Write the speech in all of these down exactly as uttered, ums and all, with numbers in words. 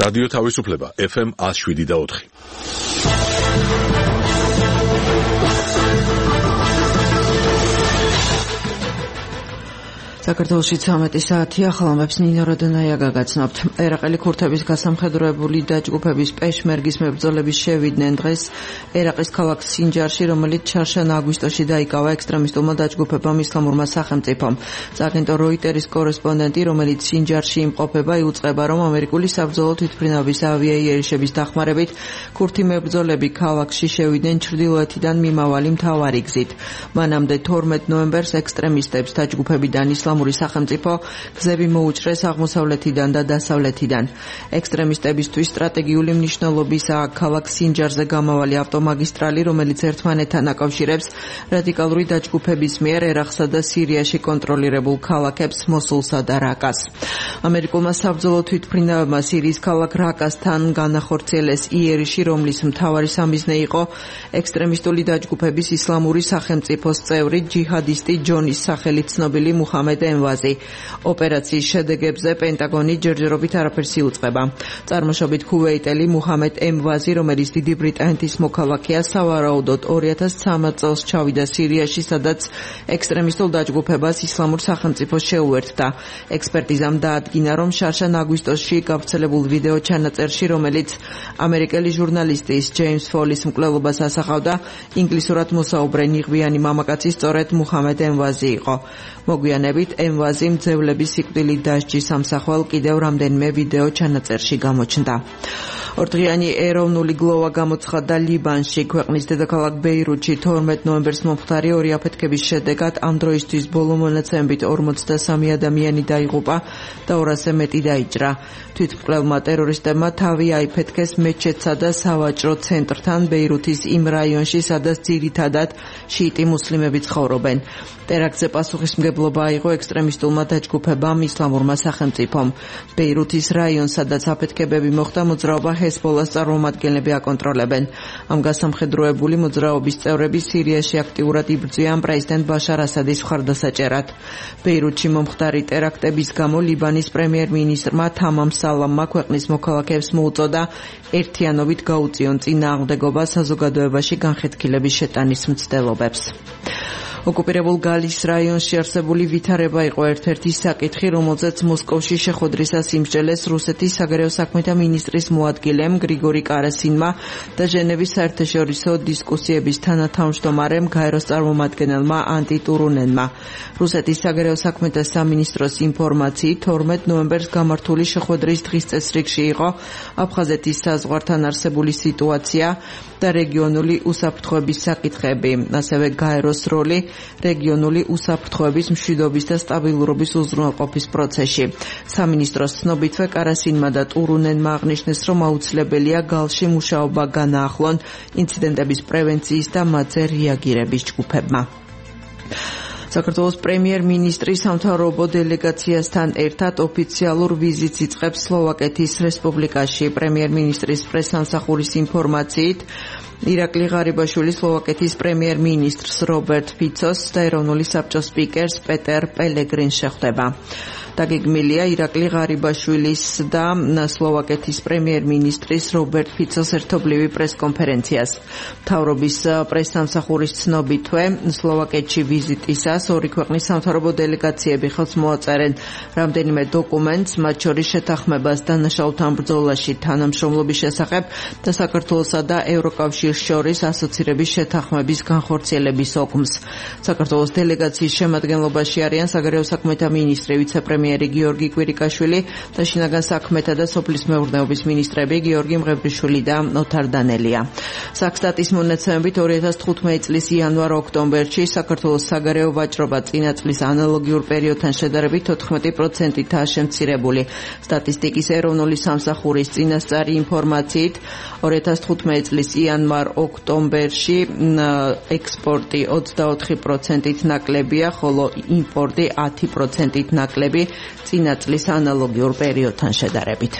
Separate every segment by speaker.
Speaker 1: რადიო თავისუფლება ეფ ემ one oh seven და four.
Speaker 2: საქართველოში ცამეტი საათია, ხალხებს ნინო როდონაია გაგაცნობთ. ერაყელი ქურთების გასამხედროებული დაჯგუფების პეშმერგის მებრძოლები შევიდნენ დღეს ერაყის ქალაქ სინჯარში, რომელიც ჩარშან აგვისტოში დაიკავა ექსტრემისტულმა დაჯგუფებამ ისლამურმა სახელმწიფომ. სააგენტო როიტერის კორესპონდენტი, რომელიც სინჯარში იმყოფება, იუწყება, რომ ამერიკული საბრძოლო თვითმფრინავის ავიაიერიშების დახმარებით ქურთი მებრძოლები ქალაქში შევიდნენ ჩრდილოეთიდან მიმავალი მთავარი გზით. მანამდე თორმეტ ნოემბერს ექსტრემისტებს დაჯგუფებიდან ისლამური სახელმწიფო გზები მოუჭრეს აღმოსავლეთიდან და დასავლეთიდან. ექსტრემისტებისთვის სტრატეგიული მნიშვნელობისაა ქალაქ სინჯარზე გამავალი ავტომაგისტრალი, რომელიც ერთმანეთთან აკავშირებს რადიკალური დაჯგუფების მიერ ერაყსა და სირიაში კონტროლირებულ ქალაქებს მოსულსა და რაკას. ამერიკულმა საბრძოლო თვითმფრინავებმა სირიის ქალაქ რაკასთან განახორციელეს იერიში, რომლის მთავარი სამიზნე იყო ექსტრემისტული დაჯგუფების ისლამური სახელმწიფოს წევრი ჯიჰადისტი ჯონის სახელით ცნობილი მუჰამედ ემვაზი. ოპერაციის შედეგებზე პენტაგონი ჯერჯერობით არაფერს იუწყება. წარმოშობით ქუვეიტელი მუჰამედ ემვაზი, რომელიც დიდი ბრიტანეთის მოქალაქეა, სავარაუდოდ two thousand thirteen წელს ჩავიდა სირიაში, სადაც ექსტრემისტულ დაჯგუფებას ისლამურ სახელმწიფოს შეუერთდა. ექსპერტიზამ დაადგინა, რომ შარშან აგვისტოში გავრცელებულ ვიდეო ჩანაწერში, რომელიც ამერიკელი ჟურნალისტის ჯეიმს ფოლის მკვლელობას ასახავდა, ინგლისურად მოსაუბრე ნიღბიანი მამაკაცი სწორედ მუჰამედ ემვაზი იყო. მოგვიანებით ემვაზი მძევლების სიკვდილით დასჯის სამსახვალ კიდევ რამდენიმე ვიდეო ჩანაწერში გამოჩნდა. ორდღიანი ეროვნული გლოვა გამოცხადდა ლიბანში. ქვეყნის დედაქალაქ ბეირუთში თორმეტ ნოემბერს მომხდარი ორი აფეთქების შედეგად ამ დროისთვის ბოლო მონაცემებით ორმოცდასამი ადამიანი დაიღუპა და ორასზე მეტი დაიჭრა. თვითმკვლელმა ტერორისტებმა თავი აიფეთქეს მეჩეთსა და სავაჭრო ცენტრთან ბეირუთის იმ რაიონში, სადაც ძირითადად შიიტი მუსლიმები ცხოვრობენ. ტერაქტზე პასუხისმგებლობა აიღო ექსტრემისტულმა დაჯგუფებამ ისლამურმა სახელმწიფომ. ბეირუთის რაიონს, სადაც აფეთქებები მოხდა, მოძრაობა ჰეზბოლას წარმომადგენლები აკონტროლებენ. ამ გასამხედროებული მოძრაობის წევრები სირიაში აქტიურად იბრძვიან პრეზიდენტ ბაშარ ასადის მხარდასაჭერად. ბეირუთში მომხდარი ტერაქტების გამო ლიბანის პრემიერ-მინისტრმა თამამ სალამმა ქვეყნის მოქალაქეებს მოუწოდა ერთიანობით გაუწიონ წინააღმდეგობა საზოგადოებაში განხეთქილების შეტანის მცდელობებს. ოკუპირებულ გალის რაიონში არსებული ვითარება იყო ერთ-ერთი საკითხი, რომელზეც მოსკოვში შეხვედრისას იმსჯელეს რუსეთის საგარეო საქმეთა მინისტრის მოადგილემ გრიგორი კარასინმა და ჟენევის საერთაშორისო დისკუსიების თანათავმჯდომარემ გაეროს წარმომადგენელმა ანტი ტურუნენმა. რუსეთის საგარეო საქმეთა სამინისტროს ინფორმაციით თორმეტ ნოემბერს გამართული შეხვედრის დღის წესრიგში იყო აფხაზეთის საზღვართან არსებული სიტუაცია და რეგიონული უსაფრთხოების საკითხები, ასევე გაეროს როლი რეგიონული უსაფრთხოების მშვიდობის და სტაბილურობის უზრუნველყოფის პროცესში. სამინისტროს ცნობითვე კარასინმა და ტურუნენმა აღნიშნეს, რომ აუცილებელია გალში მუშაობა განაახლონ ინციდენტების პრევენციის და მათზე რეაგირების ჯგუფებმა. საქართველოს პრემიერ-მინისტრი სამთავრობო დელეგაციასთან ერთად ოფიციალურ ვიზიტს იწყებს სლოვაკეთის რესპუბლიკაში. პრემიერ-მინისტრის პრესსამსახურის ინფორმაციით ირაკლი ღარიბაშვილი სლოვაკეთის პრემიერ-მინისტრს რობერტ ფიცოს და ეროვნული საბჭოს სპიკერს პეტერ პელეგრინს შეხვდება. დაგეგმილია ირაკლი ღარიბაშვილის და სლოვაკეთის პრემიერ-მინისტრის რობერტ ფიცოს ერთობლივი პრესკონფერენციას. მთავრობის პრესსამსახურის ცნობითვე სლოვაკეთში ვიზიტისას ორი ქვეყნის სამთავრობო დელეგაციები ხელს მოაწერენ რამდენიმე დოკუმენტს, მათ შორის შეთანხმებას დანაშაულთან ბრძოლაში თანამშრომლობის შესახებ და საქართველოსა და ევროკავშირის შორის ასოცირების შეთანხმების განხორციელების ოგმს. საქართველოს დელეგაციის შემადგენლობაში არიან საგარეო საქმეთა მინისტრი, ვიცე-პრემიერი გიორგი კვირიკაშვილი და შინაგან საქმეთა და სოფლის მეურნეობის მინისტრები გიორგი მღებრიშვილი და ოთარ დანელია. საქსტატის მონაცემებით ორი ათას თხუთმეტი წლის იანვარ-ოქტომბერში საქართველოს საგარეო ვაჭრობა წინა წლის ანალოგიურ პერიოდთან შედარებით ოთხმეტი პროცენტითაა შემცირებული. სტატისტიკის ეროვნული სამსახურის წინასწარი ინფორმაციით ორი ათას თხუთმეტი წლის იანვარ-ოქტომბერში ექსპორტი ოცდაოთხი პროცენტით ნაკლებია, ხოლო იმპორტი ათი პროცენტით ნაკლები წინა წლის ანალოგიურ პერიოდთან შედარებით.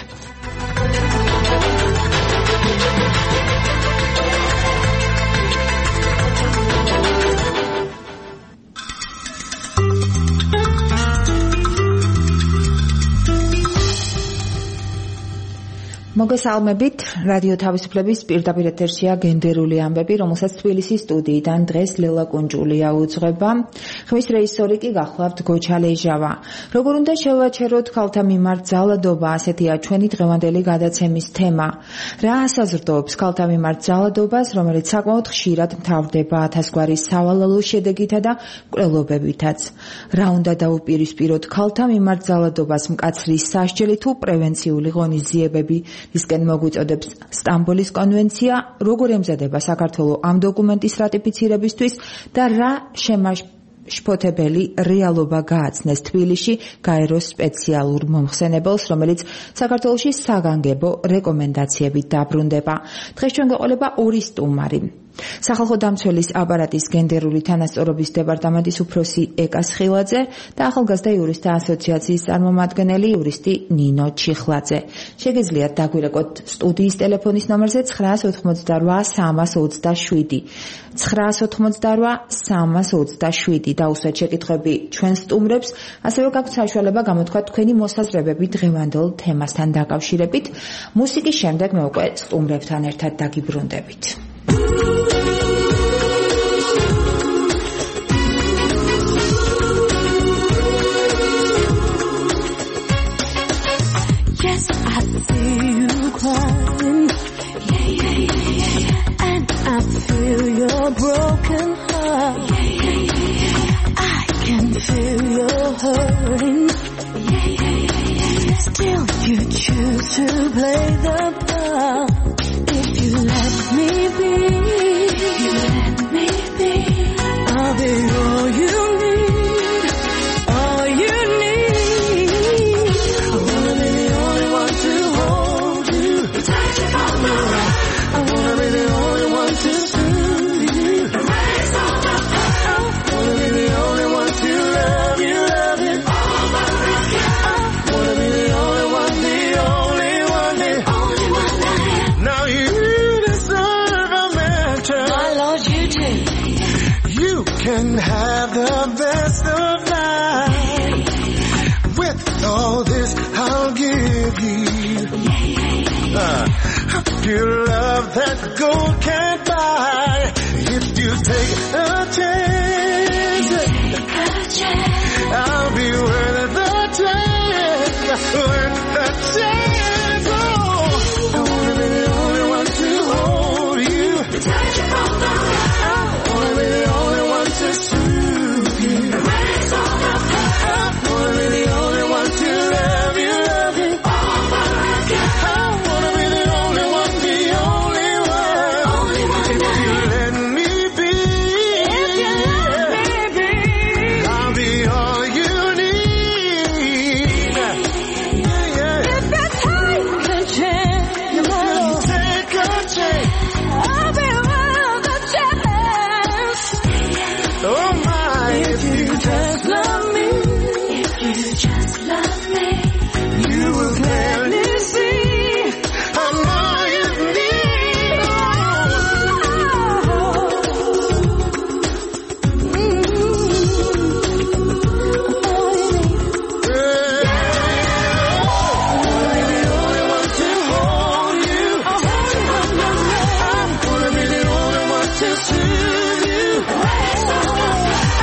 Speaker 3: მოგესალმებით, რადიო თავისუფლების პირდაპირ ეთერშია გენდერული ამბები, რომელსაც თბილისის სტუდიიდან დღეს ლელა კუნჭულია უძღვება. ხმის რეჟისორი კი გახლავთ გოჩა ლეჟავა. როგორ უნდა შევაჩეროთ ქალთა მიმართ ძალადობა, ასეთია ჩვენი დღევანდელი გადაცემის თემა. რა ასაზრდოობს ქალთა მიმართ ძალადობას, რომელიც საკმაოდ ხშირად მთავრდება ათასგვარი სავალალო შედეგითა და მკვლელობებითაც. რა უნდა დაუპირისპიროთ ქალთა მიმართ ძალადობას მკაცრი სასჯელი თუ პრევენციული ღონისძიებები? ისკენ მოგვიწოდებს სტამბოლის კონვენცია, როგორ ემზადება საქართველო ამ დოკუმენტის რატიფიცირებისთვის და რა შემაშფოთებელი რეალობა გააცნეს თბილისში გაეროს სპეციალურ მომხსენებელს, რომელიც საქართველოში საგანგებო რეკომენდაციებით დაბრუნდება. დღეს ჩვენ გვეყოლება ორი სტუმარი. სახალხო დამცველის აპარატის გენდერული თანასწორობის დეპარტამენტის უფროსი ეკა სხილაძე და ახალგაზრდა იურისტთა ასოციაციის წარმომადგენელი იურისტი ნინო ჩიხლაძე. შეგიძლიათ დაგვირეკოთ სტუდიის ტელეფონის ნომერზე ცხრა ოთხმოცდარვა სამას ოცდაშვიდი ცხრა ოთხმოცდარვა სამას ოცდაშვიდი დაუსვათ შეკითხვები ჩვენ სტუმრებს, ასევე გაქვთ საშუალება გამოთქვათ თქვენი მოსაზრებები დღევანდელ თემასთან დაკავშირებით. მუსიკის შემდეგ მე უკვე სტუმრებთან ერთად დაგიბრუნდებით.
Speaker 4: Yes, I see you crying. Yeah, yeah, yeah, yeah. And I feel your broken heart. Yeah, yeah, yeah, yeah. I can feel your hurting. Yeah, yeah, yeah, yeah. Still, you choose to play the part. If you let me be, you let me be. I'll be all you need, all you need. I wanna be the only one to hold you, touch you from the right. I wanna be the only one to soothe you, erase all the pain. I wanna be the only one to love you, love you all my life. I wanna be the only one, the only one, the only one I am.
Speaker 5: Now you deserve a mansion.
Speaker 4: My Lord, you do.
Speaker 5: You can have the best of life. With all this, I'll give you uh, a pure love that gold can't buy. If you take a chance,
Speaker 4: Take a chance.
Speaker 5: I'll be worth the chance, worth the chance. Oh, I wanna be the only one to hold you,
Speaker 4: Touch you from the right.
Speaker 5: I wanna be the only one to soothe you,
Speaker 4: Erase all the pain.
Speaker 5: I wanna be the only one to love you, love you all my life. I wanna be the only one, the only one,
Speaker 4: Only one
Speaker 5: if
Speaker 4: I
Speaker 5: you
Speaker 4: am.
Speaker 5: let me be,
Speaker 4: If you let me be.
Speaker 5: I'll be all you need. Yeah, yeah.
Speaker 4: If you take a chance,
Speaker 5: Take a chance.
Speaker 4: I'll be worth the chance.
Speaker 5: Oh my, if you
Speaker 4: Just love me. If you just love me,
Speaker 5: you will gladly see I'm all you need. I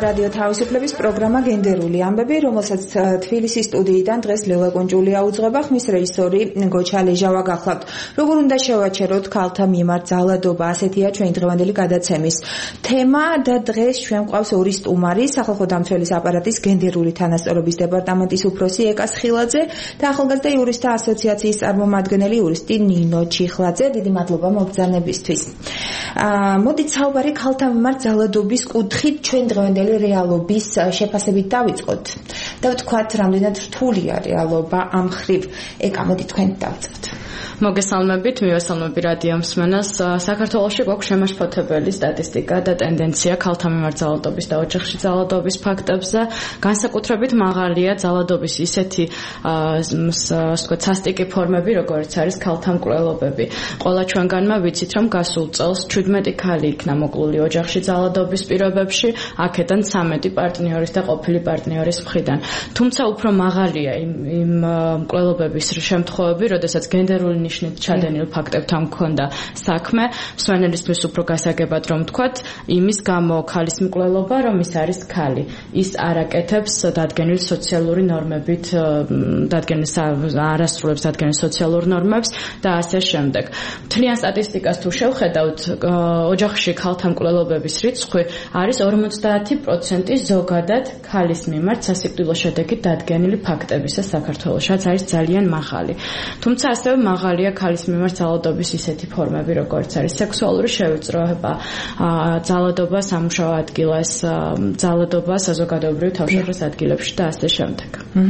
Speaker 3: რადიო თავისუფლების პროგრამა გენდერული ამბები, რომელსაც თბილისის სტუდიიდან დღეს ლელა კუნჭულია უძღვება, ხმის რეჟისორი გოჩა ლეჟავა გახლავთ. როგორ უნდა შევაჩეროთ ქალთა მიმართ ძალადობა, ასეთია ჩვენი დღევანდელი გადაცემის თემა და დღეს ჩვენ გვყავს ორი სტუმარი, სახალხო დამცველის აპარატის გენდერული თანასწორობის დეპარტამენტის უფროსი ეკა სხილაძე და ახალგაზრდა იურისტთა ასოციაციის წარმომადგენელი იურისტი ნინო ჩიხლაძე. დიდი მადლობა მოგზაურობისთვის. მოდით საუბარი ქალთა მიმართ ძალადობის კუთხით ჩვენ დღევანდელი რეალობის შეფასებით დავიწყოთ და ვთქვათ, რამდენად რთულია რეალობა ამ ხრივ. ეკა, მოდით თქვენ დავიწყოთ.
Speaker 6: მოგესალმებით, მივესალმები რადიო მსმენელს. საქართველოში გვაქვს შემაშფოთებელი სტატისტიკა და ტენდენცია ქალთა მიმართ ძალადობის და ოჯახში ძალადობის ფაქტებზე. განსაკუთრებით მაღალია ძალადობის ისეთი ვთქვათ სასტიკი ფორმები, როგორც არის ქალთა მკვლელობები. ყველა ჩვენგანმა ვიცით, რომ გასულ წელს ჩვიდმეტი ქალი იქნა მოკლული ოჯახში ძალადობის პირობებში, აქედან ცამეტი პარტნიორის და ყოფილი პარტნიორის მხრიდან. თუმცა უფრო მაღალია იმ, იმ მკვლელობების შემთხვევები, როდესაც გენდერული ნიშნით ჩადენილ ფაქტებთან მქონდა საქმე, მსმენელისთვის უფრო გასაგებად რომ ვთქვათ, იმის გამო ქალის მკვლელობა, რომ ის არის ქალი. ის არ აკეთებს დადგენილ სოციალური ნორმებით, დადგენილ არასრულებს დადგენილ სოციალურ ნორმებს და ასე შემდეგ. მთლიან სტატისტიკას თუ შევხედავთ, ოჯახში ქალთა მკვლელობების რიცხვი არის ორმოცდაათი პროცენტი ზოგადად ქალის მიმართ სასიკვდილო შედეგით დადგენილი ფაქტებისა საქართველოში, რაც არის ძალიან მაღალი. თუმცა ასევე მაღალია ქალის მიმართ ძალადობის ისეთი ფორმები, როგორც არის სექსუალური შევიწროება, ძალადობა სამუშაო ადგილას, ძალადობა საზოგადოებრივ თავშეყრის ადგილებში და ასე შემდეგ.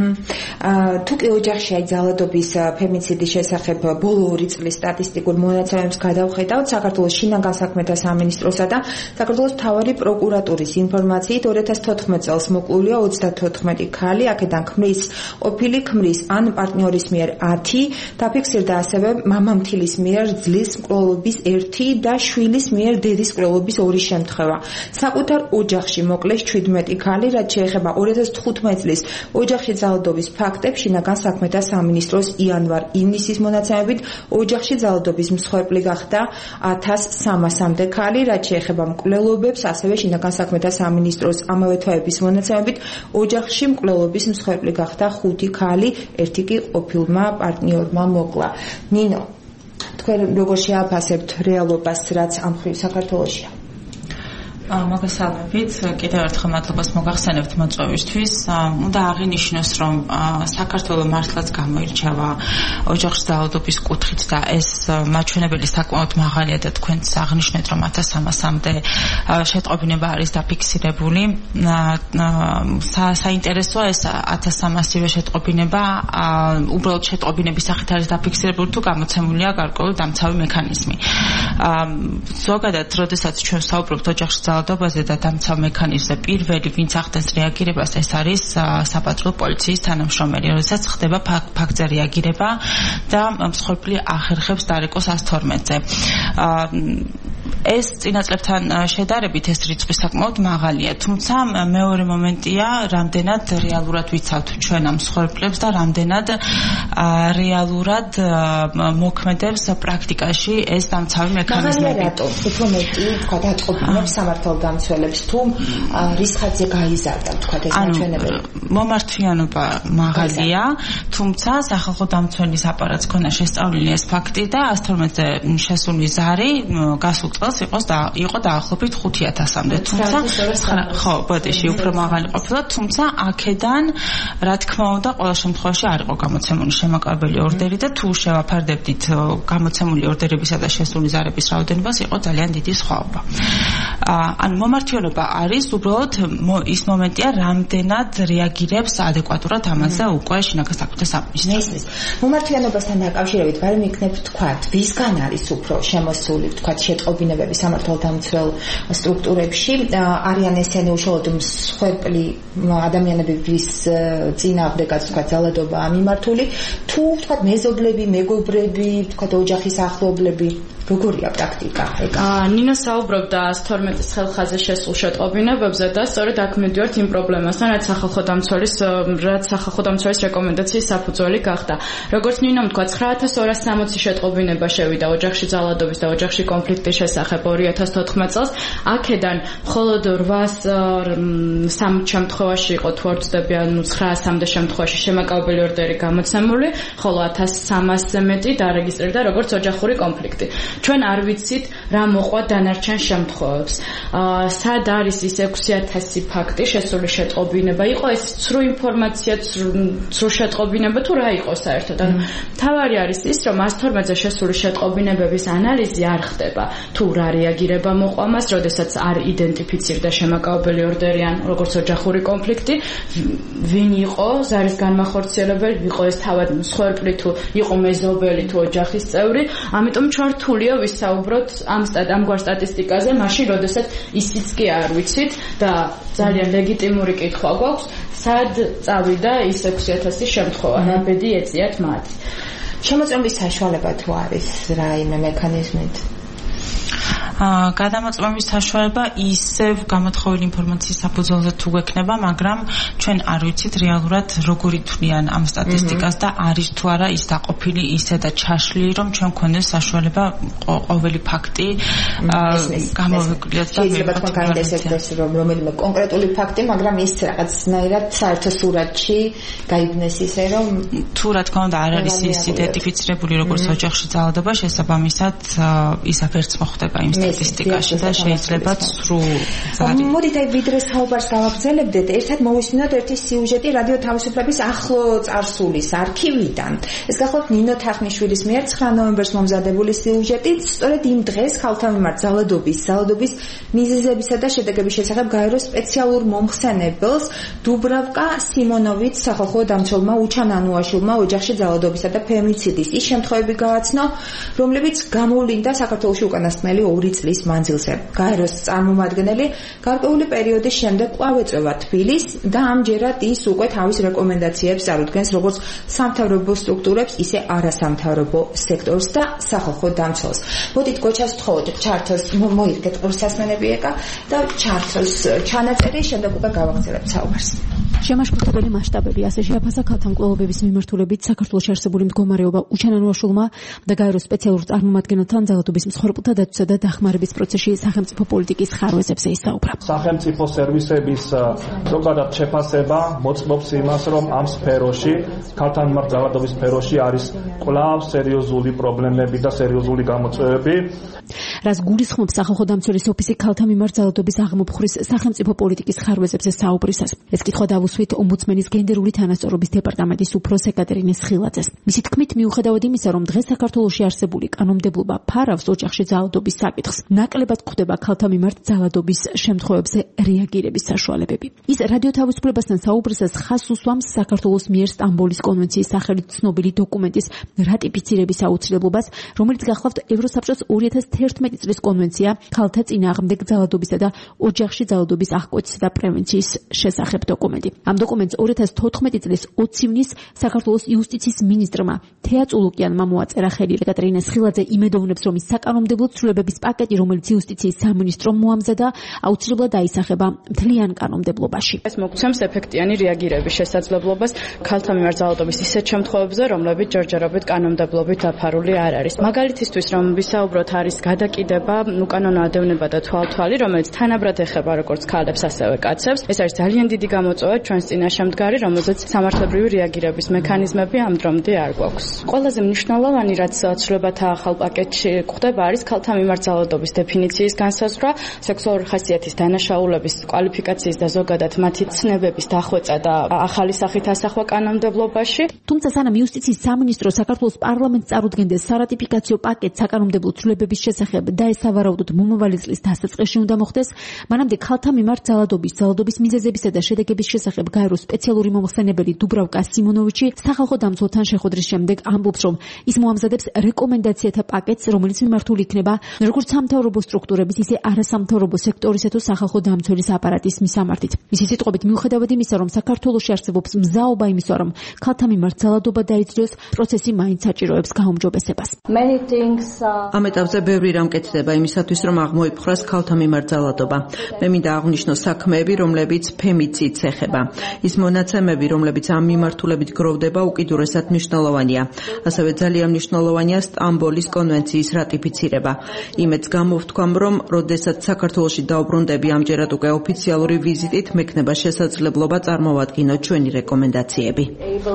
Speaker 3: თუ კი ოჯახში აი ძალადობის ფემიციდის შესახებ ბოლო ორი წლის სტატისტიკურ მონაცემებს გადავხედავთ, საქართველოს შინაგან საქმეთა სამინისტროსა და საქართველოს მთავარი პროკურატურის ინფორმაციით ორი ათას თოთხმეტ წელს მოკლულია ოცდათოთხმეტი ქალი, აქედან ქმრის, ყოფილი ქმრის ან პარტნიორის მიერ ათი, დაფიქსირდა ასევე მამამთილის მიერ ძლის მკვლელობის ერთი და შვილის მიერ დედის მკვლელობის ორი შემთხვევა. საკუთარ ოჯახში მოკლეს ჩვიდმეტი ქალი, რაც შეეხება ორი ათას თხუთმეტ წლის ოჯახში ძალადობის ფაქტებს, შინაგან საქმეთა სამინისტროს იანვარ-ივნისის მონაცემებით ოჯახში ძალადობის მსხვერპლი გახდა ათას სამასამდე ქალი, რაც შეეხება მკვლელობებს, ასევე შინაგან საქმეთა სამინისტროს ამავე თვეების მონაცემებით ოჯახში მკვლელობის მსხვერპლი გახდა ხუთი ქალი, ერთი კი ყოფილმა პარტნიორმა მოკლა. ნინო, თქვენ როგორ შეაფასებთ რეალობას, რაც ამ ხრივ საქართველოშია?
Speaker 7: მოგესალმებით, კიდევ ერთხელ მადლობას მოგახსენებთ მოწვევისთვის. უნდა აღინიშნოს, რომ საქართველო მართლაც გამოირჩევა ოჯახში ძალადობის კუთხით და ეს მაჩვენებელი საკმაოდ მაღალია და თქვენც აღნიშნეთ, რომ ათას სამასამდე შეტყობინება არის დაფიქსირებული. საინტერესოა ეს ათას სამასივე შეტყობინება უბრალოდ შეტყობინების სახით არის დაფიქსირებული თუ გამოცემულია გარკვეული დამცავი მექანიზმი. ზოგადად, როდესაც ჩვენ ვსაუბრობთ ოჯახში ძალადობაზე და დამცავ მექანიზმზე, პირველი ვინც ახდენს რეაგირებას, ეს არის საპატრულო პოლიციის თანამშრომელი, როდესაც ხდება ფაქტზე რეაგირება და მსხვერპლი ახერხებს დარეკო one twelve-ზე. ეს წინა წლებთან შედარებით ეს რიცხვი საკმაოდ მაღალია, თუმცა მეორე მომენტია, რამდენად რეალურად ვიცავთ ჩვენ ამ მსხვერპლებს და რამდენად რეალურად მოქმედებს პრაქტიკაში ეს დამცავი მექანიზმები.
Speaker 3: რატო უფრო მეტი თქვა დაწყობინებს სამართალდამცველებს თუ რის ხაზზე გაიზარდა თქვა ეს მაჩვენებელი?
Speaker 7: მომართვიანობა მაღალია, თუმცა სახალხო დამცველის აპარატს ქონა შესწავლილი ეს ფაქტი და one twelve-ზე შესული ზარი გასულ წელს იყოს და იყო დაახლოებით ხუთი ათასამდე, თუმცა ხო, ბოდიში უფრო მაღალი ყოფილა, თუმცა აქედან რა თქმა უნდა ყველა შემთხვევაში არ იყო გამოცემული შემაკავებელი ორდერი და თუ შევაფარდებდით გამოცემული ორდერებისა და შესული ზარების რაოდენობას, იყო ძალიან დიდი სხვაობა. ანუ მომართვიანობა არის უბრალოდ ის მომენტია, რამდენად რეაგირებს ადეკვატურად ამაზე უკვე შინაგან საქმეთა სამინისტრო.
Speaker 3: მომართვიანობასთან დაკავშირებით ვარ მიქნებ თქვათ, ვისგან არის უფრო შემოსული თქვათ შეტყობინებები სამართალდამცველ სტრუქტურებში, არიან ესენი უშუალოდ მსხვერპლი ადამიანები, ვის წინააღმდეგაც თქვათ ძალადობაა მიმართული, თუ თქვათ მეზობლები, მეგობრები, თქვათ ოჯახის ახლობლები? როგორია პრაქტიკა?
Speaker 6: აა ნინო საუბრობდა ას თორმეტის ხელხაზე შესულ შეტყობინებებზე და სწორედ აქ მივდივართ იმ პრობლემასთან, რაც სახალხო დამცველის რაც სახალხო დამცველის რეკომენდაციის საფუძველი გახდა. როგორც ნინომ თქვა, ცხრა ათას ორას სამოცი შეტყობინება შევიდა ოჯახში ძალადობის და ოჯახში კონფლიქტის შესახებ ორი ათას თოთხმეტ წელს. აქედან მხოლოდ რვას სამ შემთხვევაში იყო თუ არ ვცდები, ანუ ცხრაასამდე შემთხვევაში შემაკავებელი ორდერი გამოცემული, ხოლო ათას სამასზე მეტი დარეგისტრირდა როგორც ოჯახური კონფლიქტი. ჩვენ არ ვიცით რა მოყვა დანარჩენ შემთხვევებს. აა სად არის ის ექვსი ათასი ფაქტი შესული შეტყობინება? იყო ეს ცრუ ინფორმაცია, ცრუ შეტყობინება თუ რა იყო საერთოდ? ანუ თავარი არის ის, რომ ას თორმეტზე შესული შეტყობინებების ანალიზი არ ხდება. თუ რა რეაგირება მოყვა მას, როდესაც არ იდენტიფიცირდა შემაკავებელი ორდერი ან როგორც ოჯახური კონფლიქტი, ვინ იყო ზარის განმახორციელებელი, იყო ეს თავად მსხვერპლი თუ იყო მეზობელი თუ ოჯახის წევრი. ამიტომ ჩვენ რთულია ვისაუბროთ ამ ამგვარ სტატისტიკაზე, მაშინ როდესაც ისიც კი არ ვიცით და ძალიან ლეგიტიმური კითხვა გვაქვს, სად წავიდა ის ექვსი ათასი შემთხვევა, რა ბედი ეწიათ მათ.
Speaker 3: შემოწმების საშუალება თუ არის რაიმე მექანიზმით?
Speaker 7: აა გადამოწმების საშუალება ისევ გამოთხოვილი ინფორმაციის საფუძველზე თუ გვექნება, მაგრამ ჩვენ არ ვიცით რეალურად როგორი თვლიან ამ სტატისტიკას და არის თუ არა ის დაყოფილი ისე და ჩაშლილი, რომ ჩვენ გვქონდეს საშუალება ყოველი ფაქტი გამოვიკვლიოთ და
Speaker 3: შეიძლება თქვენ გაინტერესებდეს რომ რომელიმე კონკრეტული ფაქტი, მაგრამ ის რაღაცნაირად საერთო სურათში გაიგნეს ისე რომ
Speaker 7: თუ რა თქმა უნდა არ არის ის იდენტიფიცირებული როგორც ოჯახში ძალადობა, შესაბამისად ის აფერც მოხდება იმ სტატისტიკაში და შეიძლება სრულ ზარი.
Speaker 3: მოდით აი ვიდრე საუბარს გავაგრძელებდეთ, ერთად მოვისმინოთ ერთი სიუჟეტი რადიო თავისუფლების ახლო წარსულის არქივიდან. ეს გახლავთ ნინო თახნიშვილის მიერ ცხრა ნოემბერს მომზადებული სიუჟეტი, სწორედ იმ დღეს ქალთა მიმართ ძალადობის, ძალადობის მიზეზებისა და შედეგების შესახებ გაერო სპეციალურ მომხსენებელს დუბრავკა სიმონოვიც სახალხო დამცველმა უჩან ანუაშვილმა ოჯახში ძალადობისა და ფემიციდის ის შემთხვევები გააცნო, რომლებიც გამოვლინდა საქართველოში უკანასკნელი ორი წლის მანძილზე. გაეროს წარმომადგენელი გარკვეული პერიოდის შემდეგ კვლავ ეწევა თბილისს და ამჯერად ის უკვე თავის რეკომენდაციებს წარუდგენს როგორც სამთავრობო სტრუქტურებს, ისე არასამთავრობო სექტორს და სახალხო დამცველს. მოდით გოჩას ვთხოვოთ ჩართოს მოიგეთ ყურსასმენები ეკა და ჩართოს ჩანაწერი, შემდეგ უკვე გავაგრძელებთ საუბარს.
Speaker 8: შემაშფოთებელი მასშტაბები ასე შეაფასა ქალთა მკვლელობების მიმართულებით საქართველოში არსებული მდგომარეობა უჩან ანუაშვილმა და გაეროს სპეციალურ წარმომადგენელთან ძალადობის მსხვერპლთა დაცვისა და დახმარების პროცესში სახელმწიფო პოლიტიკის ხარვეზებზე ისაუბრა.
Speaker 9: სახელმწიფო სერვისების ზოგადად შეფასება მოწმობს იმას, რომ ამ სფეროში, ქალთა მიმართ ძალადობის სფეროში არის კვლავ სერიოზული პრობლემები და სერიოზული გამოწვევები.
Speaker 8: რას გულისხმობს სახალხო დამცველის ოფისი ქალთა მიმართ ძალადობის აღმოფხვრის სახელმწიფო პოლიტიკის ხარვეზებზე საუბრისას. ეს კითხვა დავუსვით ომბუდსმენის გენდერული თანასწორობის დეპარტამენტის უფროს ეკატერინე სხილაძეს. მისი თქმით, მიუხედავად იმისა, რომ დღეს საქართველოში არსებული კანონმდებლობა ფარავს ოჯახში ძალადობის საკითხს, ნაკლებად გვხვდება ქალთა მიმართ ძალადობის შემთხვევებზე რეაგირების საშუალებები. ის რადიო თავისუფლებასთან საუბრისას ხაზს უსვამს საქართველოს მიერ სტამბოლის კონვენციის სახელით ცნობილი დოკუმენტის რატიფიცირების აუცილებლობას, რომელიც გახლავთ ევროსაბჭოს ორი ათას თერთმეტი წლის კონვენცია ქალთა წინააღმდეგ ძალადობისა და ოჯახში ძალადობის აღკვეთისა და პრევენციის შესახებ დოკუმენტი. ამ დოკუმენტს ორი ათას თოთხმეტი წლის ოცი ივნის საქართველოს იუსტიციის მინისტრმა თეა წულუკიანმა მოაწერა ხელი. ეკატერინე სხილაძე იმედოვნებს, რომ ის საკანონმდებლო ცვლილებების პაკეტი, რომელიც იუსტიციის სამინისტრომ მოამზადა, აუცილებლად აისახება მთლიან კანონმდებლობაში.
Speaker 6: ეს მოგცემს ეფექტიანი რეაგირების შესაძლებლობას ქალთა მიმართ ძალადობის ისეთ შემთხვევებზე, რომლებიც ჯერჯერობით კანონმდებლობით დაფარული არ არის. მაგალითისთვის, რომ ვისაუბროთ, არის გადაკიდება, უკანონო ადევნება და თვალთვალი, რომელიც თანაბრად ეხება როგორც ქალებს, ასევე კაცებს. ეს არის ძალიან დიდი გამოწვევა ჩვენს წინაშე მდგარი, რომელზეც სამართლებრივი რეაგირების მექანიზმები ამ დრომდე არ გვაქვს. ყველაზე მნიშვნელოვანი, რაც ცვლილებათა ახალ პაკეტში გვხდება, არის ქალთა მიმართ ძალადობის დეფინიციის განსაზღვრა, სექსუალური ხასიათის დანაშაულების კვალიფიკაციის და ზოგადად მათი ცნებების დახვეწა და ახალი სახით ასახვა კანონმდებლობაში.
Speaker 8: თუმცა სანამ იუსტიციის სამინისტრო საქართველოს პარლამენტს წარუდგენდეს სარატიფიკაციო პაკეტს საკანონმდებლო ცვლილებების შესახებ და ეს სავარაუდოდ მომავალი წლის დასაწყისში უნდა მოხდეს. მანამდე ქალთა მიმართ ძალადობის, ძალადობის მიზეზებისა და შედეგების შესახებ გაეროს სპეციალური მომხსენებელი დუბრავკა სიმონოვიჩი სახალხო დამცველთან შეხვედრის შემდეგ ამბობს, რომ ის მოამზადებს რეკომენდაციათა პაკეტს, რომელიც მიმართული იქნება როგორც სამთავრობო სტრუქტურების, ისე არასამთავრობო სექტორისა თუ სახალხო დამცველის აპარატის მისამართით. მისი სიტყვებით, მიუხედავად იმისა, რომ საქართველოში არსებობს მზაობა იმისა, რომ ქალთა მიმართ ძალადობა დაიძროს, პროცესი მაინც საჭიროებს გაუმჯობესებას.
Speaker 2: ამ ეტაპზე ბევრი რამ კეთდება იმისათვის, რომ აღმოიფხვრას ქალთა მიმართ ძალადობა. მე მინდა აღვნიშნო საქმეები, რომლებიც ფემიციდს ეხება. ის მონაცემები, რომლებიც ამ მიმართულებით გროვდება, უკიდურესად მნიშვნელოვანია. ასევე ძალიან მნიშვნელოვანია სტამბოლის კონვენციის რატიფიცირება. იმედს გამოვთქვამ, რომ როდესაც საქართველოში დავბრუნდები ამჯერად უკვე ოფიციალური ვიზიტით, მექნება შესაძლებლობა წარმოვადგინოთ ჩვენი რეკომენდაციები.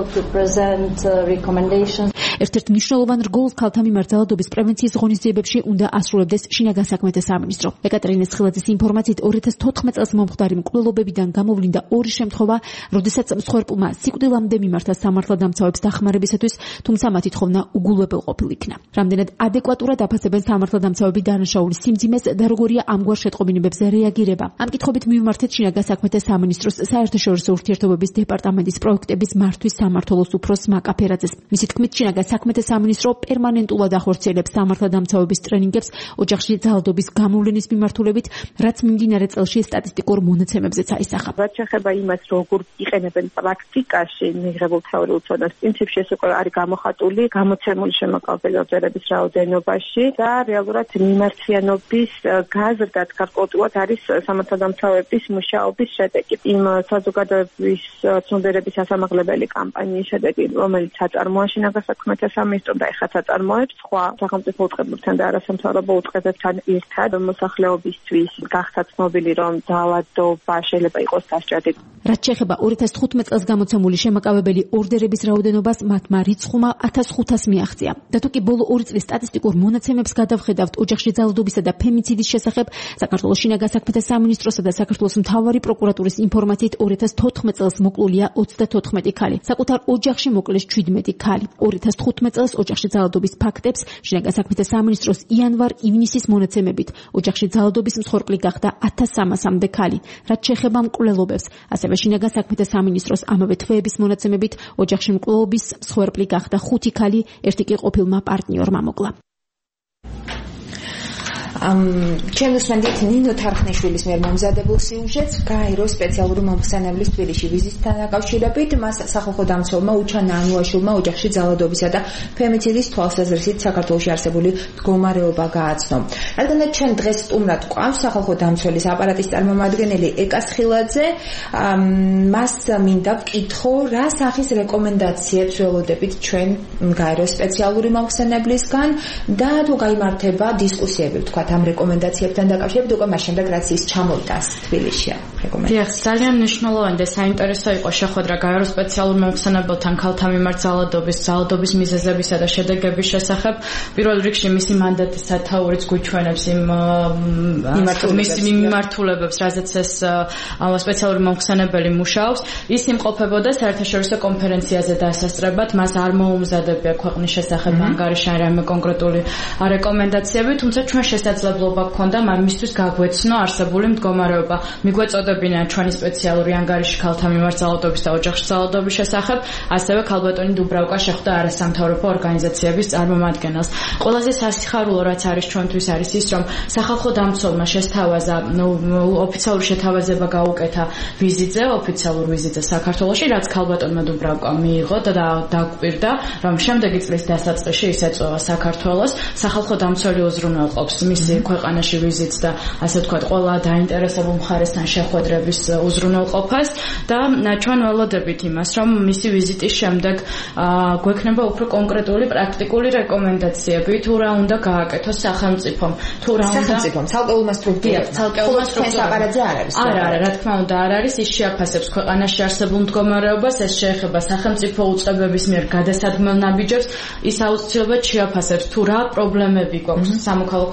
Speaker 8: ერთ-ერთ მნიშვნელოვან რგოლს ქალთა მიმართ ძალადობის პრევენციის ღონისძიებებში უნდა ასრულებდეს შინაგან საქმეთა სამინისტრო. ეკატერინე სხილაძის ინფორმაციით ორი ათას თოთხმეტ წელს მომხდარი მკვლელობებიდან გამოვლინდა ორი შემთხვევა, როდესაც მსხვერპლმა სიკვდილამდე მიმართა სამართალდამცავებს დახმარებისათვის, თუმცა მათი თხოვნა უგულებელყოფილ იქნა. რამდენად ადეკვატურად აფასებენ სამართალდამცავები დანაშაულის სიმძიმეს და როგორია ამგვარ შეტყობინებებზე რეაგირება. ამ კითხვებით მივმართეთ შინაგან საქმეთა სამინისტროს საერთაშორისო ურთიერთობების დეპარტამენტის პროექტების მართვის სამმართველოს უფროს მაკა ფერაძეს. მისი თქმით, შინაგან საქმეთა სამინისტრო პერმანენტულად ახორციელებს სამართალდამცავების ტრენინგებს ოჯახში ძალადობის გამოვლენის მიმართულებით, რაც მიმდინარე წელში სტატისტიკურ მონაცემებზეც აისახა.
Speaker 10: რაც შეეხება იმას, როგორ იყენებენ პრაქტიკაში მიღებულ თეორიულ ცოდნას, პრინციპში ეს უკვე არის გამოხატული გამოცემული შემოკლებელი ორდერების რაოდენობაში და რეალურად მიმართიანობის გაზრდაც გარკვეულწილად არის სამართალდამცავების მუშაობის შედეგი. იმ საზოგადოების ცნობიერების ასამაღლებელი კამპანიის შედეგი, რომელიც აწარმოა შინაგან საქმეთა სამინისტრომ და ეხლა აწარმოებს სხვა სახელმწიფო უწყებებთან და არასამთავრობო უწყებებთან ერთად მოსახლეობისთვის გახდა ცნობილი, რომ ძალადობა შეიძლება იყოს დასჭადი.
Speaker 8: რაც შეეხება ორი ათას თხუთმეტ წელს გამოცემული შემაკავებელი ორდერების რაოდენობას, მათმა რიცხვმა ათას ხუთას მიაღწია. და თუ კი ბოლო ორი წლის სტატისტიკურ მონაცემებს გადავხედავთ ოჯახში ძალადობისა და ფემიციდის შესახებ, საქართველოს შინაგან საქმეთა სამინისტროსა და საქართველოს მთავარი პროკურატურის ინფორმაციით ორი ათას თოთხმეტ წელს მოკლულია ოცდათოთხმეტი ქალი. საკუთარ ოჯახში მოკლეს შვიდმეტი ქალი. ორი ათას თხუთმეტ წელს ოჯახში ძალადობის ფაქტებს შინაგან საქმეთა სამინისტროს იანვარ-ივნისის მონაცემებით ოჯახში ძალადობის მსხვერპლი გახდა ათას სამასამდე ქალი. რაც შეეხება მკვლელობებს, ასევე შინაგან საქმეთა სამინისტროს ამავე თვეების მონაცემებით ოჯახში მკვლელობის მსხვერპლი გახდა ხუთი ქალი, ერთი კი ყოფილმა პარტნიორმა მოკლა.
Speaker 3: ჩემ უსმენთ ნინო თარხნიშვილის მიერ მომზადებულ სიუჟეტს გაეროს სპეციალური მომხსენებლის თბილისში ვიზიტთან დაკავშირებით. მას სახალხო დამცველმა უჩა ნანუაშვილმა ოჯახში ძალადობისა და ფემიციდის თვალსაზრისით საქართველოში არსებული მდგომარეობა გააცნო. რადგანაც ჩვენ დღეს სტუმრად გვყავს სახალხო დამცველის აპარატის წარმომადგენელი ეკა სხილაძე, მას მინდა ვკითხო, რა სახის რეკომენდაციებს ველოდებით ჩვენ გაეროს სპეციალური მომხსენებლისგან და თუ გაიმართება დისკუსიები თქვა ამ რეკომენდაციებთან დაკავშირებით, უკვე მას შემდეგ რაც ის ჩამოვიდა თბილისში რეკომენდაცია.
Speaker 6: დიახ, ძალიან მნიშვნელოვანი და საინტერესო იყო შეხვედრა გაეროს სპეციალურ მომხსენებელთან ქალთა მიმართ ძალადობის, ძალადობის მიზეზებისა და შედეგების შესახებ. პირველ რიგში მისი მანდატის სათაურიც გვიჩვენებს იმ მისი მიმართულებებს, რაზეც ეს სპეციალური მომხსენებელი მუშაობს. ის იმყოფებოდა საერთაშორისო კონფერენციაზე დასასწრებად, მას არ მოუმზადებია ქვეყნის შესახებ ანგარიშან რაიმე კონკრეტული რეკომენდაციები, თუმცა ჩვენ შესაძლებლობა გქონდა მისთვის გაგვეცნო არსებული მდგომარეობა. მიგვეწოდებინა ჩვენი სპეციალური ანგარიში ქალთა მიმართ ძალადობის და ოჯახში ძალადობის შესახებ, ასევე ქალბატონი დუბრავკა შეხვდა არასამთავრობო ორგანიზაციების წარმომადგენელს. ყველაზე სასიხარულო რაც არის ჩვენთვის არის ის, რომ სახალხო დამცველმა შესთავაზა, ოფიციალური შეთავაზება გაუკეთა ვიზიტზე, ოფიციალურ ვიზიტზე საქართველოში, რაც ქალბატონმა დუბრავკა მიიღო და დაგვირდა, რომ შემდეგი წლის დასაწყისში ის ეწევა საქართველოს. სახალხო დამცველი უზრუნველყოფს მისი ქვეყანაში ვიზიტს და ასე ვთქვათ, ყველა დაინტერესებულ მხარესთან შეხვედრების უზრუნველყოფას და ჩვენ ველოდებით იმას, რომ მისი ვიზიტის შემდეგ გვექნება უფრო კონკრეტული პრაქტიკული რეკომენდაციები, თუ რა უნდა გააკეთოს სახელმწიფომ, თუ რა უნდა
Speaker 3: სახელმწიფომ, ცალკეულმა სტრუქტურამ,
Speaker 6: ცალკეულმა სტრუქტურამ
Speaker 3: არ არის.
Speaker 6: არა, არა, რა თქმა უნდა არ არის, ის შეაფასებს ქვეყანაში არსებულ მდგომარეობას, ეს შეეხება სახელმწიფო უწყებების მიერ გადასადგმელ ნაბიჯებს, ის აუცილებლად შეაფასებს თუ რა პრობლემები გვაქვს სამოქალაქო საზოგადოებაში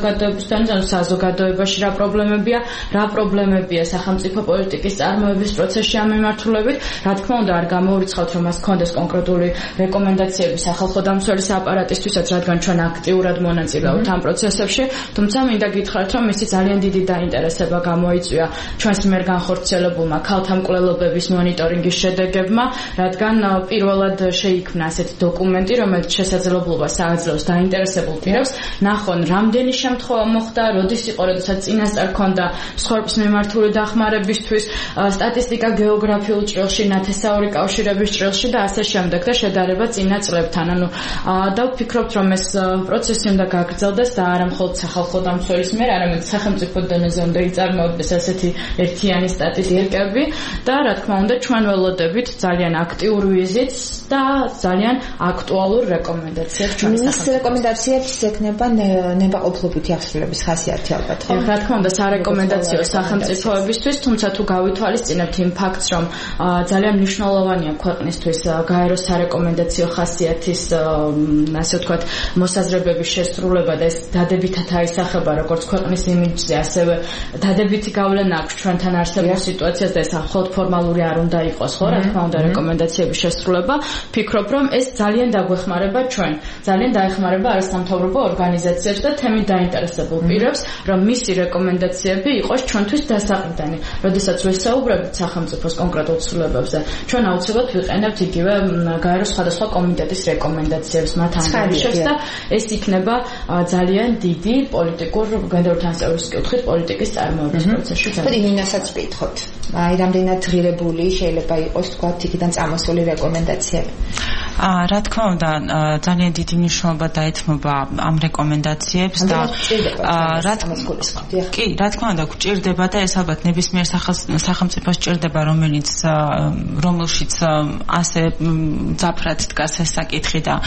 Speaker 6: საზოგადოებისთან, საზოგადოებაში რა პრობლემებია, რა პრობლემებია სახელმწიფო პოლიტიკის წარმოების პროცესში ამ მიმართულებით. Რა თქმა უნდა, არ გამოვრიცხავთ, რომ მას ჰქონდეს კონკრეტული რეკომენდაციები სახალხო დამცველის აპარატისთვისაც, რადგან ჩვენ აქტიურად მონაწილეობთ ამ პროცესებში, თუმცა მინდა გითხრათ, რომ მისი ძალიან დიდი დაინტერესება გამოიწვია ჩვენს მიერ განხორციელებულმა ქალთა მკვლელობების მონიტორინგის შედეგებმა, რადგან პირველად შეიქმნა ასეთი დოკუმენტი, რომელიც შესაძლებლობას აძლევს დაინტერესებულ პირებს ნახონ, რამდენი შემთხვევა მოხდა, როდის იყო, როდესაც წინასწარ ჰქონდა მსხვერპლს მიმართული დახმარებისთვის, სტატისტიკა გეოგრაფიულ ჭრილში, ნათესაური კავშირების ჭრილში და ასე შემდეგ და შედარება წინა წლებთან. ანუ და ვფიქრობთ, რომ ეს პროცესი უნდა გაგრძელდეს და არა მხოლოდ სახალხო დამცველის მიერ, არამედ სახელმწიფო დონეზე უნდა იწარმოებდეს ასეთი ერთიანი სტატისტიკები და რა თქმა უნდა, ჩვენ ველოდებით ძალიან აქტიურ ვიზიტს და ძალიან აქტუალურ რეკომენდაციებს ჩვენი
Speaker 3: სახელმწიფო. მის რეკომენდაციებს ექნება ნებაყოფლობითი აღსრულების ხასიათი ალბათ, ხო?
Speaker 6: რა თქმა უნდა, სარეკომენდაციო სახელმწიფოებისთვის, თუმცა თუ გავითვალისწინებთ იმ ფაქტს, რომ ძალიან მნიშვნელოვანია ქვეყნისთვის გაეროს სარეკომენდაციო ხასიათის, ასე ვთქვათ, მოსაზრებების შესრულება და ეს დადებითად აისახება როგორც ქვეყნის იმიჯზე, ასევე დადებითი გავლენა აქვს ჩვენთან არსებულ სიტუაციას და ეს მხოლოდ ფორმალური არ უნდა იყოს, ხო? რა თქმა უნდა, რეკომენდაციების შესრულება, ფიქრობ, რომ ეს ძალიან დაგვეხმარება ჩვენ, ძალიან დაეხმარება არასამთავრობო ორგანიზაციებს და თემით დაინტერესებულ პირებს, რომ მისი რეკომენდაციები იყოს ჩვენთვის დასაყრდენი. როდესაც ვესაუბრებთ სახელმწიფოს კონკრეტულ ცვლილებებზე, ჩვენ აუცილებლად ვიყენებთ იგივე გაეროს სხვადასხვა კომიტეტის რეკომენდაციებს მათ ანგარიშებს და ეს იქნება ძალიან დიდი პოლიტიკურ გენდერულ თანასწორობის კუთხით პოლიტიკის წარმოების პროცესში.
Speaker 3: ხოდი მინასაც ვკითხოთ. აი, რამდენად ღირებული შეიძლება იყოს, თქვა, იქიდან წამოსული რეკომენდაციები.
Speaker 7: აა, რა თქმა უნდა, ძალიან დიდი მნიშვნელობა დაეთმობა ამ რეკომენდაციებს და აა, რა თქმა კი, რა თქმა უნდა, გვჭირდება და ეს ალბათ ნებისმიერ სახელმწიფოს ჭირდება, რომელიც რომელშიც ასე ძაფრად დგას ეს საკითხი და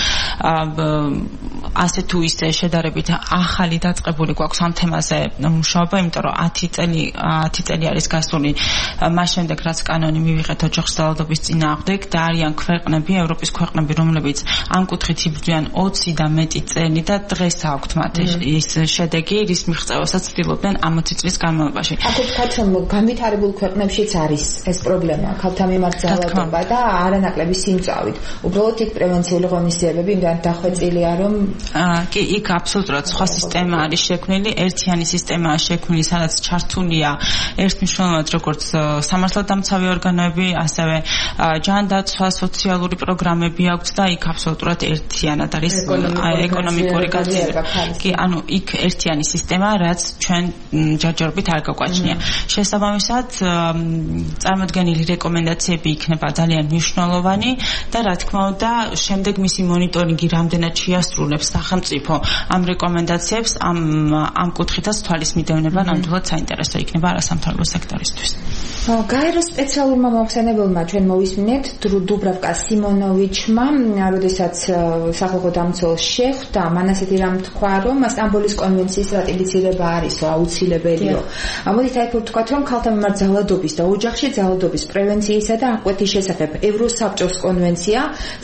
Speaker 7: ასე თუ ისე შედარებით ახალი დაწყებული გვაქვს ამ თემაზე მუშაობა, იმიტომ რომ ათი წელი ათი წელი არის გასული მას შემდეგ, რაც კანონი მივიღეთ ოჯახის ძალადობის წინააღმდეგ და არიან ქვეყნები, ევროპის ქვეყნები, რომლებიც ამ კუთხით იბრძვიან ოცი და მეტი წელი და დღეს აქვთ მათ ის შედეგი, რის მიღწევასაც ცდილობდნენ ამ ოცი წლის განმავლობაში.
Speaker 3: აქ ვთქვათ, რომ განვითარებულ ქვეყნებშიც არის ეს პრობლემა, ქალთა მიმართ ძალადობა და არანაკლები სიმწავით. უბრალოდ იქ პრევენციული ღონისძიებები იმდან დახვეწილია, რომ
Speaker 7: კი, იქ აბსოლუტურად სხვა სისტემა არის შექმნილი, ერთიანი სისტემაა შექმნილი, სადაც ჩართულია ერთმნიშვნელოვნად როგორც სამართალდამცავი ორგანოები, ასევე ჯანდაცვა, სოციალური პროგრამები აქვს და იქ აბსოლუტურად ერთიანად არის ეკონომიკური გაწევრება. კი, ანუ იქ ერთიანი სისტემაა, რაც ჩვენ ჯერჯერობით არ გაგვაჩნია. შესაბამისად, წარმოდგენილი რეკომენდაციები იქნება ძალიან მნიშვნელოვანი და რა თქმა უნდა, შემდეგ მისი მონიტორინგი რამდენად შეასრულებს სახელმწიფო ამ რეკომენდაციებს, ამ ამ კუთხითაც თვალის მიდევნება ნამდვილად საინტერესო იქნება არასამთავრობო სექტორისთვის.
Speaker 3: გაეროს სპეციალურმა მოხსენებელმა ჩვენ მოვისმინეთ დუბრავკა სიმონოვიჩმა, როდესაც სახალხო დამცველს შეხვდა, მან ასეთი რამ თქვა, რომ სტამბოლის კონვენციის რატიფიცირება არის აუცილებელია. ამოდით აი ვთქვათ, რომ ქალთა მიმართ ძალადობის და ოჯახში ძალადობის პრევენციისა და აღკვეთის შესახებ ევროსაბჭოს კონვენცია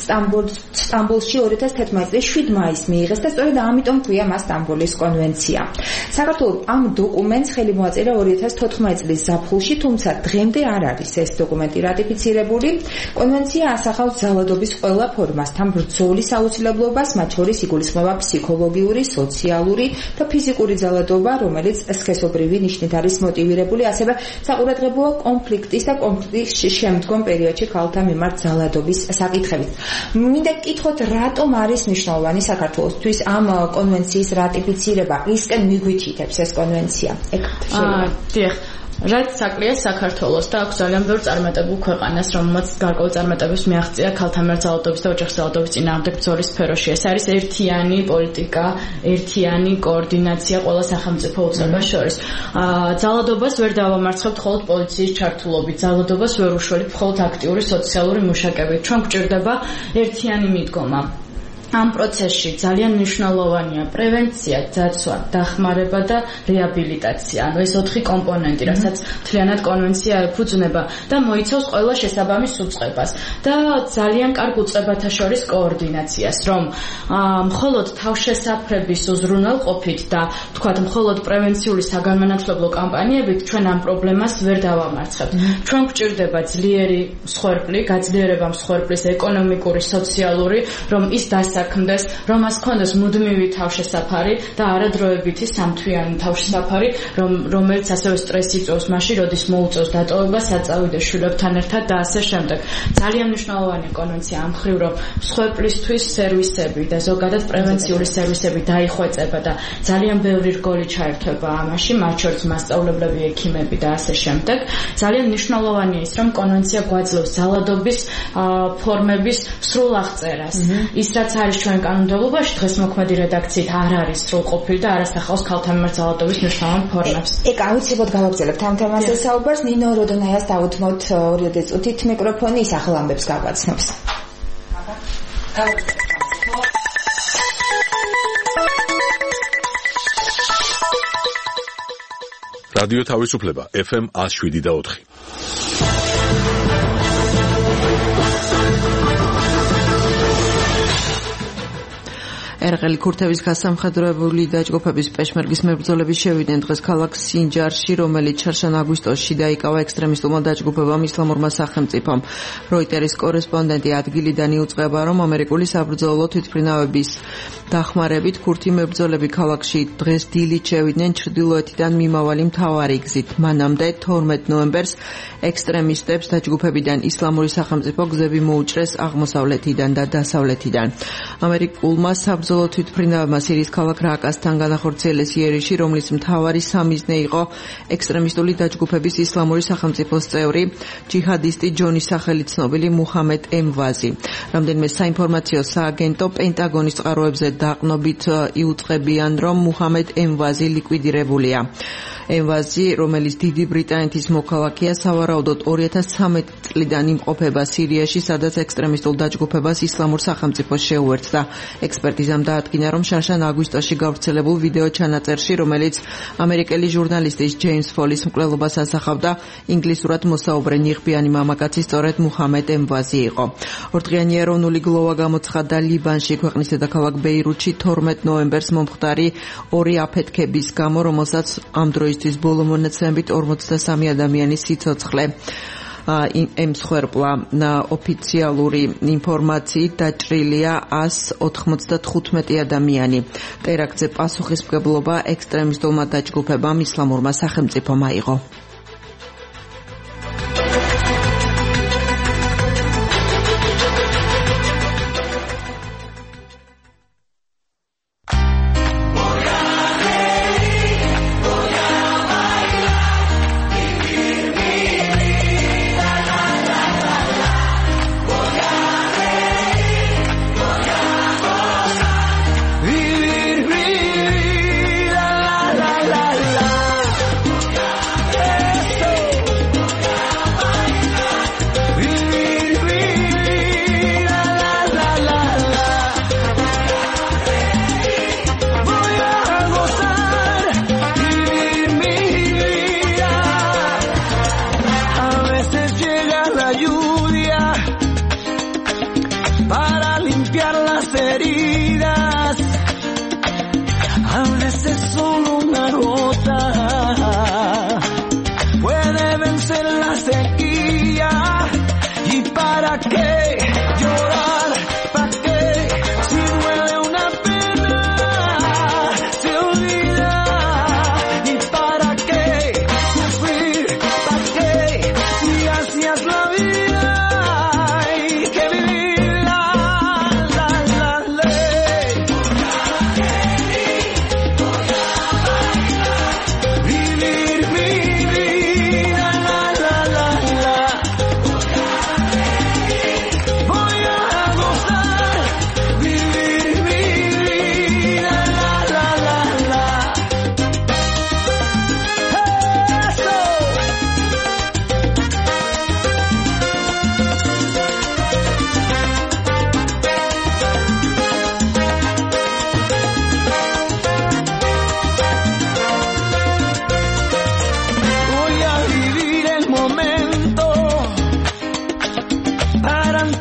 Speaker 3: სტამბოლში ორი ათას თერთმეტი წლის შვიდ მაისს მიიღეს და სწორედ ამიტომ ქვია მას სტამბოლის კონვენცია. საქართველოს ამ დოკუმენტს ხელი მოაწერა ორი ათას თოთხმეტი წლის ზაფხულში, თუმცა დღემდე არ არის ეს დოკუმენტი რატიფიცირებული. კონვენცია ასახავს ძალადობის ყველა ფორმასთან ბრძოლის აუცილებლობას, მათ შორის იგულისხმება ფსიქოლოგიური, სოციალური და ფიზიკური ძალადობა, რომელიც სქესობრივი ნიშნით არის მოტივირებული, ასევე საყურადღებოა კონფლიქტის და კონფლიქტის შემდგომ პერიოდში ქალთა მიმართ ძალადობის საკითხებით. მინდა გკითხოთ, რატომ არის მნიშვნელოვანი საქართველოსთვის ამ კონვენციის რატიფიცირება? რისკენ მიგვითითებს ეს კონვენცია?
Speaker 6: აა, დიახ. რაც საკლია საქართველოს და აქვს ძალიან ბევრ წარმატებულ ქვეყანას, რომელმაც გარკვეული წარმატებებს მიაღწია ქალთა მიმართ ძალადობის და ოჯახის ძალადობის წინააღმდეგ ბრძოლის სფეროში. ეს არის ერთიანი პოლიტიკა, ერთიანი კოორდინაცია ყველა სახელმწიფო უწყებას შორის. ძალადობას ვერ დავამარცხებთ მხოლოდ პოლიციის ჩართულობით, ძალადობას ვერ უშველით მხოლოდ აქტიური სოციალური მუშაკებით. ჩვენ გვჭირდება ერთიანი მიდგომა. ამ პროცესში ძალიან მნიშვნელოვანია პრევენცია, ძაცვა, დახმარება და რეაბილიტაცია. ანუ ეს ოთხი კომპონენტი, რასაც მთლიანად კონვენცია ეფუძნება და მოიცავს ყველა შესაბამის უწყებას და ძალიან კარგ უწყებათა შორის კოორდინაციას, რომ მხოლოდ თავშესაფრების უზრუნველყოფით და თქვათ მხოლოდ პრევენციული საგანმანათლებლო კამპანიებით ჩვენ ამ პრობლემას ვერ დავამარცხებთ. ჩვენ გვჭირდება ძლიერი მსხვერპლი, გაძლიერება მსხვერპლის ეკონომიკური, სოციალური, რომ ის დასაქმდეს, რომ მას ქონდეს მუდმივი თავშესაფარი და არადროებითი სამთვიანი თავშესაფარი, რომ რომელიც ასევე სტრესს იწვევს მაშინ, როდის მოუწევს დატოვება საწავი და შვილებთან ერთად და ასე შემდეგ. ძალიან მნიშვნელოვანია კონვენცია ამ მხრივ, რომ მსხვერპლისთვის სერვისები და ზოგადად პრევენციული სერვისები დაიხვეწება და ძალიან ბევრი რგოლი ჩაერთვება ამაში, მათ შორის მასწავლებლები, ექიმები და ასე შემდეგ. ძალიან მნიშვნელოვანია ის, რომ კონვენცია გვაძლევს ძალადობის ფორმების სრულ აღწერას. ის რაც არის ჩვენ კანონმდებლობაში დღეს მოქმედი რედაქციით არ არის სრულყოფილი და არ ასახავს ქალთა მიმართ ძალადობის მნიშვნელოვან ფორმებს.
Speaker 3: ეგ აუცილებლად გავაგზავნებთ ამ თემაზე საუბარს. ნინო როდონაიას დავუთმოთ ორი წუთით მიკროფონი, ის ახალ ამბებს გაგვაცნობს.
Speaker 1: რადიო თავისუფლება ეფ ემ one oh seven და four.
Speaker 2: ერაყელი ქურთების გასამხედროებული დაჯგუფების პეშმერგის მებრძოლები შევიდნენ დღეს ქალაქ სინჯარში, რომელიც ჩარშან აგვისტოში დაიკავა ექსტრემისტულმა დაჯგუფებამ ისლამურმა სახელმწიფომ. როიტერის კორესპონდენტი ადგილიდან იუწყება, რომ ამერიკული საბრძოლო თვითმფრინავების დახმარებით ქურთი მებრძოლები ქალაქში დღეს დილით შევიდნენ ჩრდილოეთიდან მიმავალი მთავარი გზით. მანამდე თორმეტ ნოემბერს ექსტრემისტებს დაჯგუფებიდან ისლამური სახელმწიფო გზები მოუჭრეს აღმოსავლეთიდან და დასავლეთიდან. ამერიკულმა საბრძოლო თვითმფრინავებმა სირიის ქალაქ რაკასთან განახორციელეს იერიში, რომლის მთავარი სამიზნე იყო ექსტრემისტული დაჯგუფების ისლამური სახელმწიფოს წევრი, ჯიჰადისტი ჯონის სახელით ცნობილი მუჰამედ ემვაზი. რამდენიმე საინფორმაციო სააგენტო პენტაგონის წყაროებზე დაყნობით იუწყებიან, რომ მუჰამედ ემვაზი ლიკვიდირებულია. ემვაზი, რომელიც დიდი ბრიტანეთის მოქალაქეა, სავარაუდოდ ორი ათას ცხრამეტი წლიდან იმყოფება სირიაში, სადაც ექსტრემისტულ დაჯგუფებას ისლამურ სახელმწიფოს შეუერთდა. ექსპერტიზამ დაადგინა, რომ შარშან აგვისტოში გავრცელებულ ვიდეო ჩანაწერში, რომელიც ამერიკელი ჟურნალისტის ჯეიმს ფოლის მკვლელობას ასახავდა, ინგლისურად მოსაუბრე ნიღბიანი მამაკაცი სწორედ მუჰამედ ემვაზი იყო. ორდღიანი ეროვნული გლოვა გამოცხადდა ლიბანში, ქვეყნის დედაქალაქ ბეირუთში თორმეტ ნოემბერს მომხდარი ორი აფეთქების გამო, რომელსაც ამ დროისთვის ბოლო მონაცემებით ორმოცდასამი ადამიანის სიცოცხლე ემსხვერპლა. ოფიციალური ინფორმაციით დაჭრილია one otkhamotsdakhutmeti ადამიანი. ტერაქტზე პასუხისმგებლობა ექსტრემისტულმა დაჯგუფებამ ისლამურმა სახელმწიფომ აიღო.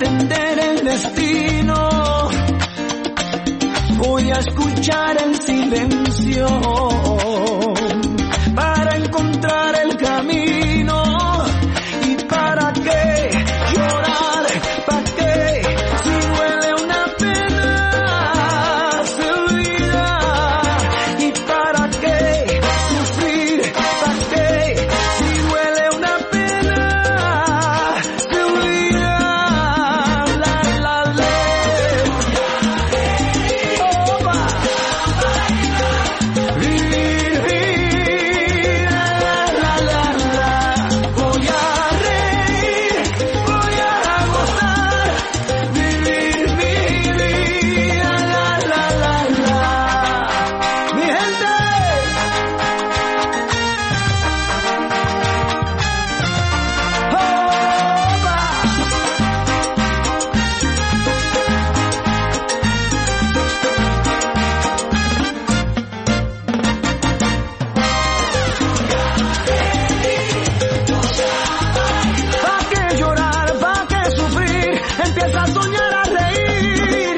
Speaker 11: entender el destino. Voy a escuchar el silencio para encontrar el camino. ¿Y para qué llorar? ¿Para qué? Si duele una pena, se olvida. ¿Y para qué sufrir? ¿Para qué? Si duele una pena, se olvida. La, la, la. Opa. Vivir, vivir. La, la, la, la. Voy a reír, voy a gozar. Vivir, vivir. La, la, la, la. Mi gente. ¿Pa' qué llorar? ¿Pa' qué sufrir? Empieza a soñar, a reír.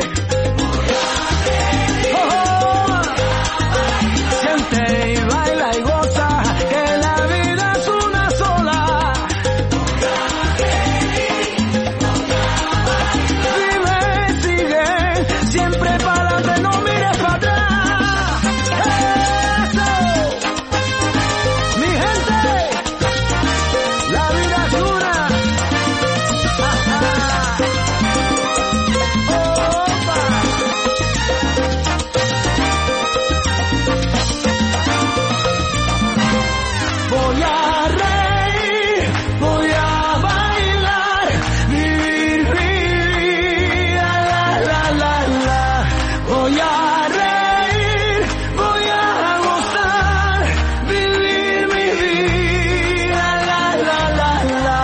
Speaker 11: Oh, oh. Siente y baila y goza, que la vida es una sola. Vive, sigue, siempre para adelante, no mires para atrás. Eso. Mi gente, la vida es una. Opa. Voy a reír, voy a bailar, vivir, vivir, la, la, la, la. Voy a reír, voy a gozar, vivir, vivir, la, la, la, la, la.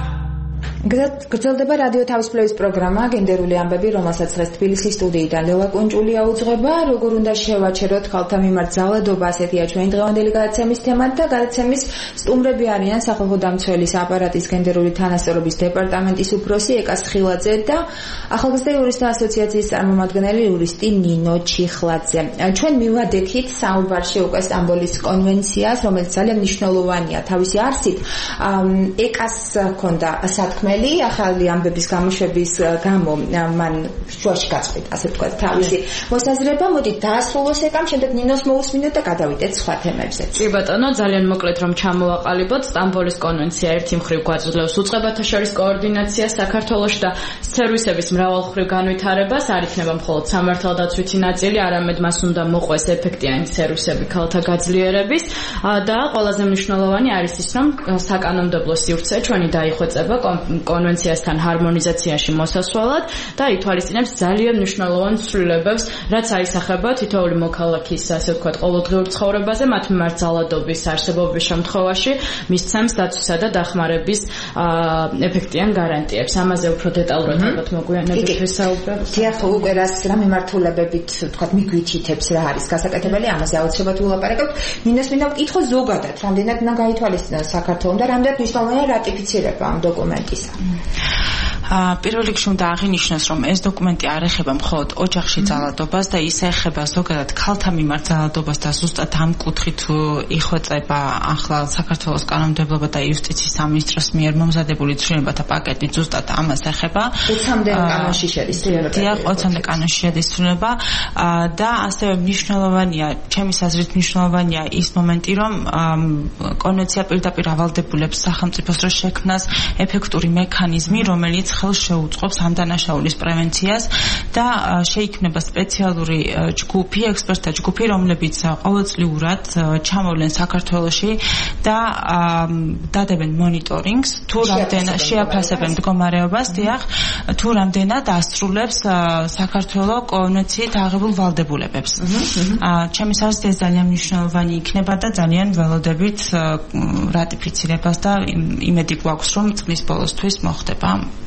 Speaker 3: გრძელდება რადიო თავისუფლების პროგრამა გენდერული ამბები, რომელსაც დღეს თბილისის სტუდიიდან ლელა კუნჭულია უძღვება. როგორ უნდა შევაჩეროთ ქალთა მიმართ ძალადობა, ასეთია ჩვენი დღევანდელი გადაცემის თემა და გადაცემის სტუმრები არიან სახალხო დამცველის აპარატის გენდერული თანასწორობის დეპარტამენტის უფროსი ეკა სხილაძე და ახალგაზრდა იურისტთა ასოციაციის წარმომადგენელი იურისტი ნინო ჩიხლაძე. ჩვენ მივადექით საუბარში უკვე სტამბოლის კონვენციას, რომელიც ძალიან მნიშვნელოვანია თავისი არსით. ეკას ჰქონდა სათქმელი ახალი ამბების გამოშვების გამო მან შუაში გაწყვიტა, ასე ვთქვათ, თავისი მოსაზრება. მოდით დაასრულოს ეკამ, შემდეგ ნინოს მოусმინოთ და გადავიდეთ სხვა თემებზე.
Speaker 6: კი ბატონო, ძალიან მოკლედ რომ ჩამოვაყალიბოთ, სტამბოლის კონვენცია ერთი მხრივ გვაძლევს უწყებათა შორის კოორდინაციას საქართველოში და სერვისების მრავალმხრივ განვითარებას. არ იქნება მხოლოდ სამართალდაცვითი ნაწილი, არამედ მას უნდა მოყვეს ეფექტიანი სერვისები ქალთა გაძლიერების და ყველაზე მნიშვნელოვანი არის ის, რომ საკანონმდებლო სივრცე ჩვენი დაიხვეწება კონვენციასთან ჰარმონიზაციაში მოსასვლელად და ითვალისწინებს ძალიან მნიშვნელოვან ცვლილებებს, რაც აისახება თითოეული მოქალაქის, ასე ვთქვათ, ყოველდღიურ ცხოვრებაზე, მათ მიმართ ძალადობის არსებობის შემთხვევაში მისცემს დაცვისა და დახმარების ეფექტიან გარანტიებს. ამაზე უფრო დეტალურად ალბათ მოგვიანებით ვისაუბრებთ.
Speaker 3: დიახ, უკვე რას რა მიმართულებებით, ვთქვათ, მიგვითითებს რა არის გასაკეთებელი, ამაზე აუცილებლად ვილაპარაკებთ. მინას მინდა ვკითხო ზოგადად, რამდენად უნდა გაითვალისწინოს საქართველოს და რამდენად მნიშვნელოვანია რატიფიცირება ამ დოკუმენტისა.
Speaker 7: პირველ რიგში უნდა აღინიშნოს, რომ ეს დოკუმენტი არ ეხება მხოლოდ ოჯახში ძალადობას და ის ეხება ზოგადად ქალთა მიმართ ძალადობას და ზუსტად ამ კუთხით იხვეწება ახლა საქართველოს კანონმდებლობა და იუსტიციის სამინისტროს მიერ მომზადებული ცვლილებათა პაკეტი ზუსტად ამას ეხება.
Speaker 3: ოცამდე კანონში შედის ცვლილება.
Speaker 7: დიახ, ოცამდე კანონში შედის ცვლილება და ასევე მნიშვნელოვანია, ჩემის აზრით მნიშვნელოვანია ის მომენტი, რომ კონვენცია პირდაპირ ავალდებულებს სახელმწიფოს რო შექმნას ეფექტური მექანიზმი, რომელიც ხელს შეუწყობს ამ დანაშაულის პრევენციას და შეიქმნება სპეციალური ჯგუფი, ექსპერტთა ჯგუფი, რომლებიც ყოველწლიურად ჩამოვლენ საქართველოში და დადებენ მონიტორინგს, თუ რამდენად შეაფასებენ მდგომარეობას, დიახ, თუ რამდენად ასრულებს საქართველოს კონვენციით აღებულ ვალდებულებებს. ჩემის აზრით ეს ძალიან მნიშვნელოვანი იქნება და ძალიან ველოდებით რატიფიცირებას და იმედი გვაქვს, რომ წლის ბოლოსთვის მოხდება.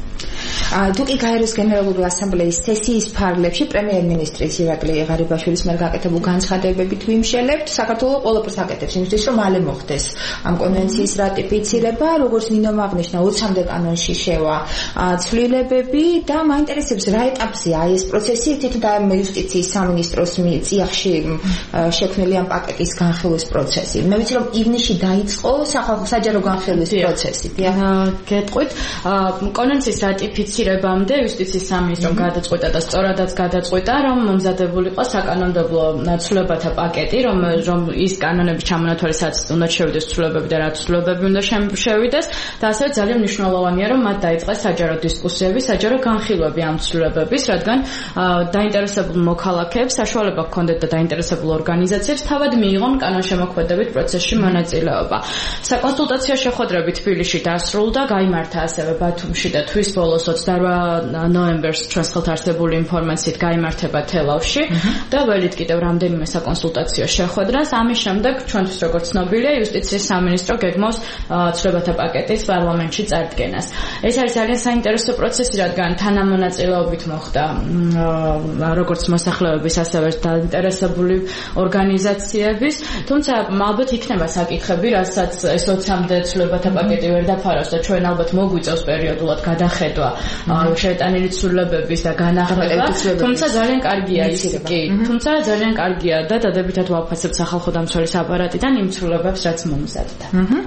Speaker 3: თუ კი გაეროს გენერალური ასამბლეის სესიის ფარგლებში პრემიერ-მინისტრის ირაკლი ღარიბაშვილის მიერ გაკეთებულ განცხადებებით ვიმშელებთ, საქართველოს ყველაფერს აკეთებს იმისთვის, რომ მალე მოხდეს ამ კონვენციის რატიფიცირება, როგორც ნინომ აღნიშნა, ოცამდე კანონში შევა ცვლილებები და მაინტერესებს რა ეტაპზეა ეს პროცესი, თვითონ და იუსტიციის სამინისტროს წიაღში შექმნილი ამ პაკეტის განხილვის პროცესი. მე ვიცი, რომ ივნისში დაიწყო სახალხო საჯარო განხილვის პროცესი.
Speaker 6: გეტყვით, კონვენციის რატიფიცირებამდე იუსტიციის სამინისტრომ გადაწყვეტა და სწორადაც გადაწყვეტა, რომ მომზადებულიყო საკანონმდებლო ცვლილებათა პაკეტი, რომ რომ ის კანონები ჩამონათვალისად უნდა შევიდეს ცვლილებები და რა ცვლილებები უნდა შევიდეს და ასევე ძალიან მნიშვნელოვანია, რომ მათ დაიწყეს საჯარო დისკუსიები, საჯარო განხილვები ამ ცვლილებების, რადგან დაინტერესებულ მოქალაქეებს საშუალება ჰქონდათ და დაინტერესებულ ორგანიზაციებს თავად მიიღონ კანონშემოქმედებით პროცესში მონაწილეობა. საკონსულტაციო შეხვედრები თბილისში დასრულდა, გაიმართა ასევე ბათუმში და თვის ბოლოს ოცდაორ ნოემბერს ჩვენს ხელთ არსებული ინფორმაციით გაიმართება თელავში და ველით კიდევ რამდენიმე საკონსულტაციო შეხვედრას. ამის შემდეგ ჩვენთვის როგორც ცნობილია, იუსტიციის სამინისტრო გეგმავს ცვლილებათა პაკეტის პარლამენტში წარდგენას. ეს არის ძალიან საინტერესო პროცესი, რადგან თანამონაწილეობით მოხდა როგორც მოსახლეობის, ასევე დაინტერესებული ორგანიზაციების, თუმცა ალბათ იქნება საკითხები, რასაც ეს ოცამდე ცვლილებათა პაკეტი ვერ დაფარავს და ჩვენ ალბათ მოგვიწევს პერიოდულად გადახედვა შეტანილი ცვლილებების და განახლება, თუმცა ძალიან კარგია ის კი, თუმცა ძალიან კარგია და დადებითად ვაფასებთ სახალხო დამცველის აპარატიდან იმ ცვლილებებს, რაც მომზადდა.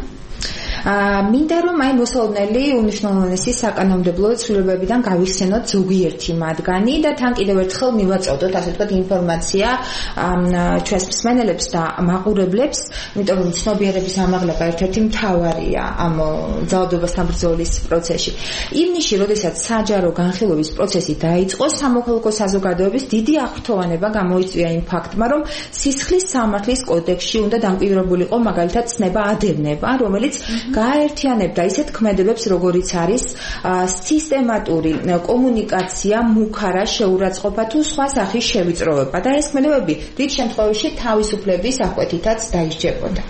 Speaker 3: მინდა რომ აი მოსალოდნელი უნიშნულოვანესი საკანონმდებლო ცვლილებებიდან გავიხსენოთ ზოგიერთი მათგანი და თან კიდევ ერთხელ მივაწოდოთ ასე ვთქვათ ინფორმაცია ჩვენს მსმენელებს და მაყურებლებს, იმიტომ რომ ცნობიერების ამაღლება ერთ-ერთი მთავარია ამ ძალადობასთან ბრძოლის პროცესში. ივნისში, როდესაც საჯარო განხილვის პროცესი დაიწყო, სამოქალაქო საზოგადოების დიდი აღფრთოვანება გამოიწვია იმ ფაქტმა, რომ სისხლის სამართლის კოდექსში უნდა დამკვიდრებულიყო მაგალითად ცნება ადევნება, რომელიც გააერთიანებდა ისეთ ქმედებებს, როგორიც არის სისტემატური კომუნიკაცია, მუქარა, შეურაცხყოფა თუ სხვა სახის შევიწროვება და ეს ქმედებები დიდ შემთხვევაში თავისუფლების აღკვეთითაც დაისჯებოდა.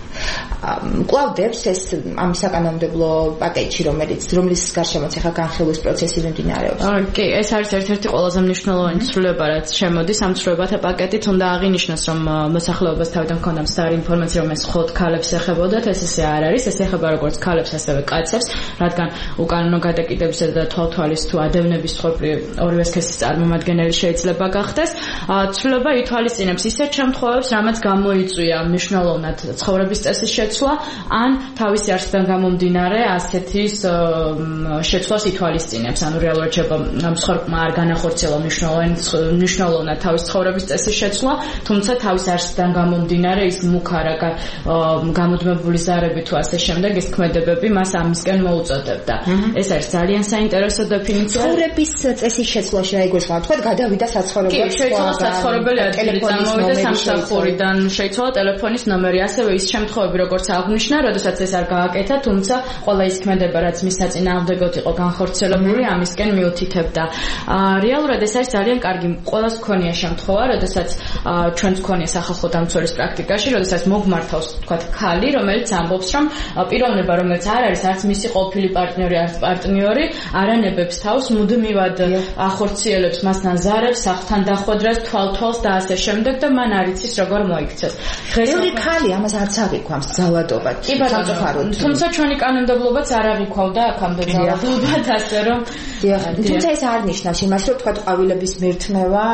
Speaker 3: მკლავდებს ეს ამ საკანონმდებლო პაკეტში, რომელიც რომლის გარშემოც ახლა განხილვის პროცესი მიმდინარეობს.
Speaker 6: კი, ეს არის ერთ-ერთი ყველაზე მნიშვნელოვანი ცვლილება, რაც შემოდის ამ ცვლილებათა პაკეტით. უნდა აღინიშნოს, რომ მოსახლეობას თავიდან ჰქონდა მცდარი ინფორმაცია, რომ ეს მხოლოდ ქალებს ეხებოდათ, ეს ესე არ არის, ეს ეხება როგორც ქალებს, ასევე კაცებს, რადგან უკანონო გადაკიდებისა და თვალთვალის თუ ადევნების ცხობრივი ორივე სქესის წარმომადგენელი შეიძლება გახდეს. ცვლილება ითვალისწინებს ისეთ შემთხვევებს, რამაც გამოიწვია მნიშვნელოვნად ცხოვრების წესის შეცვლა, ან თავისი არსიდან გამომდინარე ასეთის შეცვლას ითვალისწინებს. ანუ რეალურად შეიძლება მსხვერპლმა არ განახორციელა მნიშვნელოვნად თავის ცხოვრების წესის შეცვლა, თუმცა თავის არსიდან გამომდინარე ის მუქარა გამუდმებული ზარები თუ ასე შემდეგ ეს ქმედებები მას ამისკენ მოუწოდებდა. ეს არის ძალიან საინტერესო დეფინიცია.
Speaker 3: ცხოვრების წესის შეცვლაში რა იგულისხმება? თქვა გადავიდა საცხოვრებელში.
Speaker 6: კი, შეიცვალა საცხოვრებელი ადგილი, წამოვიდა სამსახურიდან, შეიცვალა ტელეფონის ნომერი, ასევე ის შემთხვევები, როგორც აღნიშნა, როდესაც ეს არ გააკეთა, თუმცა ყველა ის ქმედება, რაც მის საწინააღმდეგოდ იყო განხორციელებული, ამისკენ მიუთითებდა. რეალურად ეს არის ძალიან კარგი, ყველას გქონია შემთხვევა, როდესაც ჩვენც გქონია სახალხო დამცველის პრაქტიკაში, როდესაც მოგმართავს, თქვა, ქალი, რომელიც ამბობს, რომ პიროვნება, რომელიც არ არის არც მისი ყოფილი პარტნიორი, არც პარტნიორი, არანებებს თავს, მუდმივად ახორციელებს მასთან ზარებს, სახლთან დახვედრას, თვალთვალს და ასე შემდეგ და მან არ იცის როგორ მოიქცეს.
Speaker 3: ბევრი ქალი ამას არც აღიქვამს ძალადობად.
Speaker 6: კი ბატონო, თუმცა ჩვენი კანონმდებლობაც არ აღიქვავდა აქამდე ძალადობად, ასე რომ
Speaker 3: თუმცა ეს არ ნიშნავს იმას, რომ თქვა ყვავილების მირთმევა,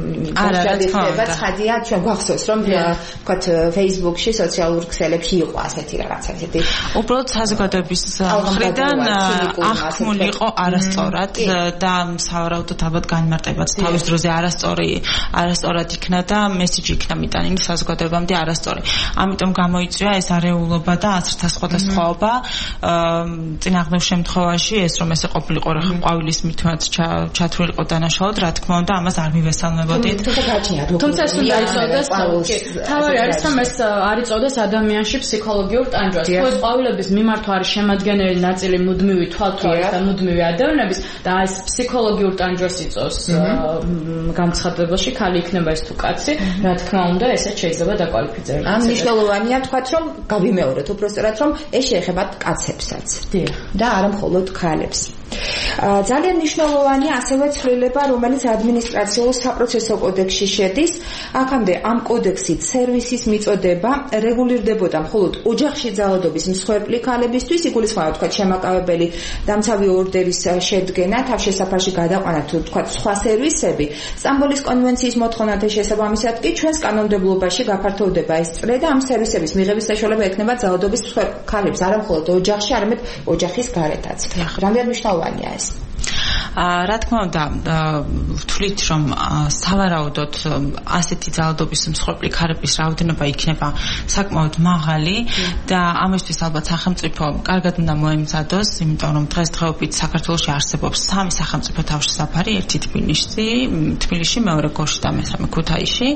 Speaker 3: არაერთმა ცხადია, ჩვენ გვახსოვს, რომ თქვა Facebook-ში, სოციალურ ქსელებში იყო ასეთი რაღაცა, ესეთი
Speaker 7: უბრალოდ საზოგადოების მხრიდან აღქმული იყო არასწორად და სავარაუდოდ ალბათ განმარტებაც თავის დროზე არასწორი არასწორად იქნა და მესიჯი იქნა მიტანილი საზოგადოებამდე არასწორი. ამიტომ გამოიწვია ეს არეულობა და აზრთა სხვადასხვაობა. წინააღმდეგ შემთხვევაში ეს რომ ესე ყოფილიყო ყვავილის მითმაც ჩათვლილიყო დანაშაულად, რა თქმა უნდა, ამას არ მივესალმებოდით.
Speaker 6: თუმცა ეს უნდა იწოდეს, თავი არის რომ ეს არ იწოდეს ადამიანში ფსიქოლოგიურ ტანჯვას. თუ ეს ყვავილების მიმართვა არის შემადგენელი ნაწილი მუდმივი თვალთვალის და მუდმივი ადევნების და ეს ფსიქოლოგიურ ტანჯვას იწვევს განცხადებაში, ქალი იქნება ეს თუ კაცი, რა თქმა უნდა, ესეც შეიძლება დაკვალიფიცირდეს.
Speaker 3: ამ მნიშვნელოვანია თქვა, რომ გავიმეოროთ უბრალოდ, რომ ეს შეეხება კაცებსაც. და არა მხოლოდ ქალებს. ძალიან მნიშვნელოვანია ასევე ცვლილება, რომელიც ადმინისტრაციულ საპროცესო კოდექსში შედის. აქამდე ამ კოდექსით სერვისის მიწოდება რეგულირდებოდა მხოლოდ ოჯახში ძალადობის მსხვერპლი ქალებისთვის, იგულისხმება თქვა შემაკავებელი დამცავი ორდერის შედგენა, თავშესაფარში გადაყვანა თუ თქვა სხვა სერვისები. სტამბოლის კონვენციის მოთხოვნათა შესაბამისად კი ჩვენს კანონმდებლობაში გაფართოვდება ეს წრე და ამ სერვისების მიღების საშუალება ექნება ძალადობის მსხვერპლ ქალებს, არა მხოლოდ ოჯახში, არამედ ოჯახის გარეთაც. რამდენად მნიშვნელოვანია ეს?
Speaker 7: რა თქმა უნდა, ვთვლით, რომ სავარაუდოდ ასეთი ძალადობის მსხვერპლი ქალების რაოდენობა იქნება საკმაოდ მაღალი და ამისთვის ალბათ სახელმწიფო კარგად უნდა მოემზადოს, იმიტომ რომ დღესდღეობით საქართველოში არსებობს სამი სახელმწიფო თავშესაფარი, ერთი თბილისში, თბილისში, მეორე გორში და მესამე ქუთაისში.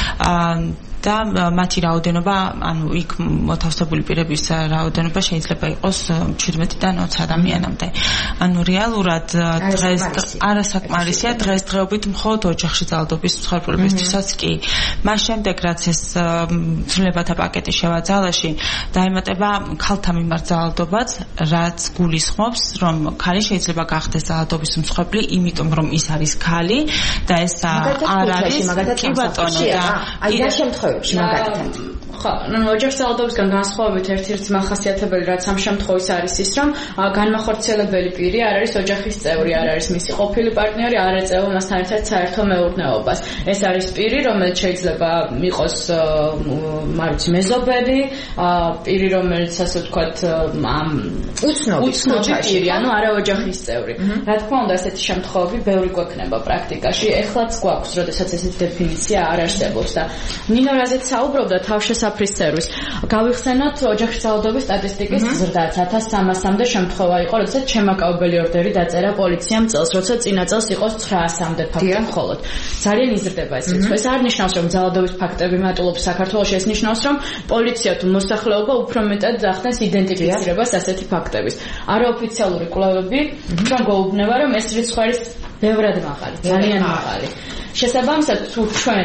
Speaker 7: და მათი რაოდენობა, ანუ იქ მოთავსებული პირების რაოდენობა შეიძლება იყოს შვიდმეტიდან ოცი ადამიანამდე. ანუ რეალურად დღეს არასაკმარისია დღესდღეობით მხოლოდ ოჯახში ძალადობის მსხვერპლებისთვისაც კი. მას შემდეგ რაც ეს ცვლილებათა პაკეტი შევაძალაში, დაემატება ქალთა მიმართ ძალადობაც, რაც გულისხმობს, რომ ქალი შეიძლება გახდეს ძალადობის მსხვერპლი, იმიტომ რომ ის არის ქალი და ეს არ არის კი ბატონო და
Speaker 3: აი რა შემთხვევაში მაგალითად
Speaker 6: ხო, ну ოჯახის ძალადობისგან განსხვავებით ერთ-ერთი მახასიათებელი რაც ამ შემთხვევაში არის ის, რომ განმახორციელებელი პირი არ არის ოჯახის წევრი, არ არის მისი ყოფილი პარტნიორი, არ ეწევა მასთან ერთად საერთო მეურნეობას. ეს არის პირი, რომელიც შეიძლება იყოს მარიცი მეზობელი, პირი, რომელიც ასე ვთქვათ, ამ
Speaker 3: უცნობი
Speaker 6: პირი, ანუ არა ოჯახის წევრი. რა თქმა უნდა, ესეთი შემთხვევები ბევრი გვექნება პრაქტიკაში. ეხლაც გვაქვს, როდესაც ესეთი დეფინიცია არ არსებობს და ნინო რაზეც საუბრობდა თავშესაფრის სერვის. გავიხსენოთ ოჯახის ძალადობის სტატისტიკის ზრდაც. ათას სამასამდე შემთხვევა იყო, როდესაც შემაკავებელი ორდერი დაწერა პოლიციამ წელს, როცა წინა წელს იყო ცხრა ასამდე ფაქტი მხოლოდ. ძალიან იზრდება ეს რიცხვი. ეს არ ნიშნავს, რომ ძალადობის ფაქტები მატულობს საქართველოში, ეს ნიშნავს, რომ პოლიცია თუ მოსახლეობა უფრო მეტად ახდენს იდენტიფიცირებას ასეთი ფაქტების. არაოფიციალური კვლევები ჩვენ გვეუბნება, რომ ეს რიცხვი არის ბევრად მაღალი, ძალიან მაღალი. შესაბამისად, თუ ჩვენ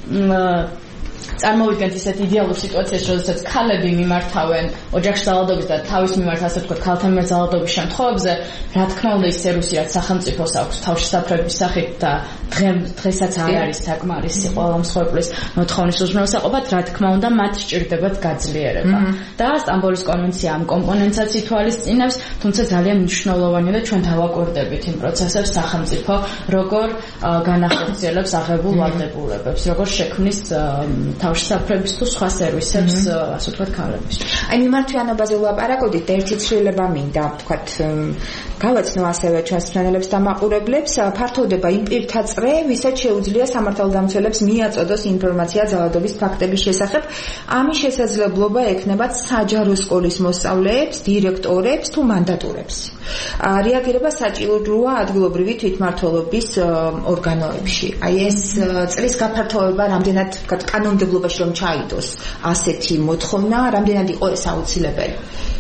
Speaker 6: წარმოვიდგენთ ისეთ იდეალურ სიტუაციას, როდესაც ქალები მიმართავენ ოჯახში ძალადობის და თავის მიმართ ასე ვთქვათ, ქალთა მიმართ ძალადობის შემთხვევებზე, რა თქმა უნდა ის სერვისი, რაც სახელმწიფოს აქვს თავშესაფრების სახით და დღესაც არ არის საკმარისი ყველა მსხვერპლის მოთხოვნის უზრუნველსაყოფად, რა თქმა უნდა მათ სჭირდებათ გაძლიერება. და სტამბოლის კონვენცია ამ კომპონენტსაც ითვალისწინებს, თუმცა ძალიან მნიშვნელოვანია და ჩვენ დავაკვირდებით იმ პროცესებს სახელმწიფო როგორ განახორციელებს აღებულ ვალდებულებებს, როგორ შექმნის თავშესაფრების თუ სხვა სერვისებს, ასე ვთქვათ, ქალების.
Speaker 3: აი მიმართვიანობაზე ვლაპარაკობდით და ერთი ცვლილება მინდა, ვთქვათ, გავაცნო ასევე ჩვენს ფრენელებს და მაყურებლებს, ფართოვდება იმ პირთა წრე, ვისაც შეუძლია სამართალდამცველებს მიაწოდოს ინფორმაცია ძალადობის ფაქტების შესახებ. ამის შესაძლებლობა ექნებათ საჯარო სკოლის მოსწავლეებს, დირექტორებს თუ მანდატურებს. რეაგირება საჭიროა ადგილობრივი თვითმმართველობის ორგანოებში. აი ეს წრის გაფართოვება რამდენად, ვთქვათ, კანონმდებლობაში რომ ჩაიდოს ასეთი მოთხოვნა, რამდენად იყო ეს აუცილებელი?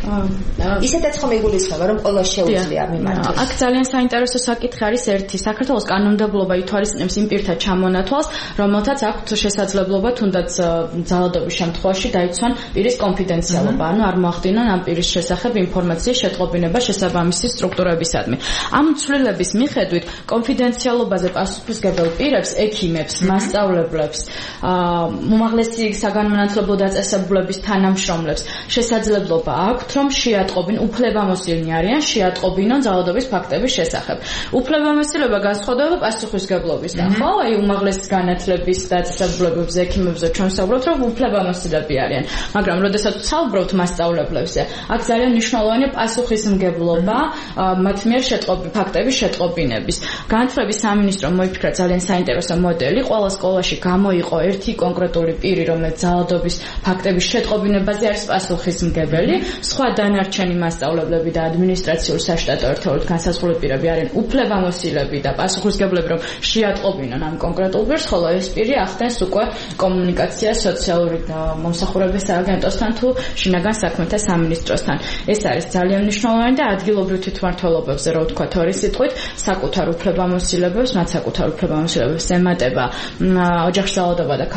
Speaker 3: ისედაც ხომ იგულისხმება, რომ ყველა შეუძლია მიმართოს.
Speaker 6: აქ ძალიან საინტერესო საკითხი არის ერთი. საქართველოს კანონმდებლობა ითვალისწინებს იმ პირთა ჩამონათვალს, რომელთაც აქვთ შესაძლებლობა თუნდაც ძალადობის შემთხვევაში დაიცვან პირის კონფიდენციალობა, ანუ არ მოახდინონ ამ პირის შესახებ ინფორმაციის შეტყობინება შესაბამისი სტრუქტურებისადმი. ამ ცვლილების მიხედვით კონფიდენციალობაზე პასუხისმგებელ პირებს, ექიმებს, მასწავლებლებს, უმაღლესი საგანმანათლებლო დაწესებულების თანამშრომლებს შესაძლებლობა აქვთ, რომ შეატყობინ, უფლებამოსილნი არიან, შეატყობინონ ძალადობის ფაქტების შესახებ. უფლებამოსილება განსხვავდება პასუხისმგებლობისგან, ხო? აი უმაღლესი განათლების დაწესებულებებზე, ექიმებზე ჩვენ ვსაუბრობთ, რომ უფლებამოსილები არიან, მაგრამ როდესაც ვსაუბრობთ მასწავლებლებზე, აქ ძალიან მნიშვნელოვანია პასუხისმგებლობა მათ მიერ შეტყობი ფაქტების შეტყობინების. განათლების სამინისტრო მოიფიქრა ძალიან საინტერესო მოდელი, ყველა სკოლაში გამოიყო ერთი კონკრეტული პირი, რომელიც ძალადობის ფაქტების შეტყობინებაზე არის პასუხისმგებელი. სხვა დანარჩენი მასწავლებლები და ადმინისტრაციული საშტატო ერთეულით განსაზღვრული პირები არიან უფლებამოსილები და პასუხისმგებლები, რომ შეატყობინონ ამ კონკრეტულ პირს, ხოლო ეს პირი ახდენს უკვე კომუნიკაციას სოციალური მომსახურების სააგენტოსთან თუ შინაგან საქმეთა სამინისტროსთან. ეს არის ძალიან მნიშვნელოვანი და ადგილობრივ თვითმმართველობებზე, რო ვთქვათ ორი სიტყვით, საკუთარ უფლებამოსილებებს, მათ საკუთარ უფლებამოსილებებს ემატება ოჯახში ძალადობა და ქალის მიმართ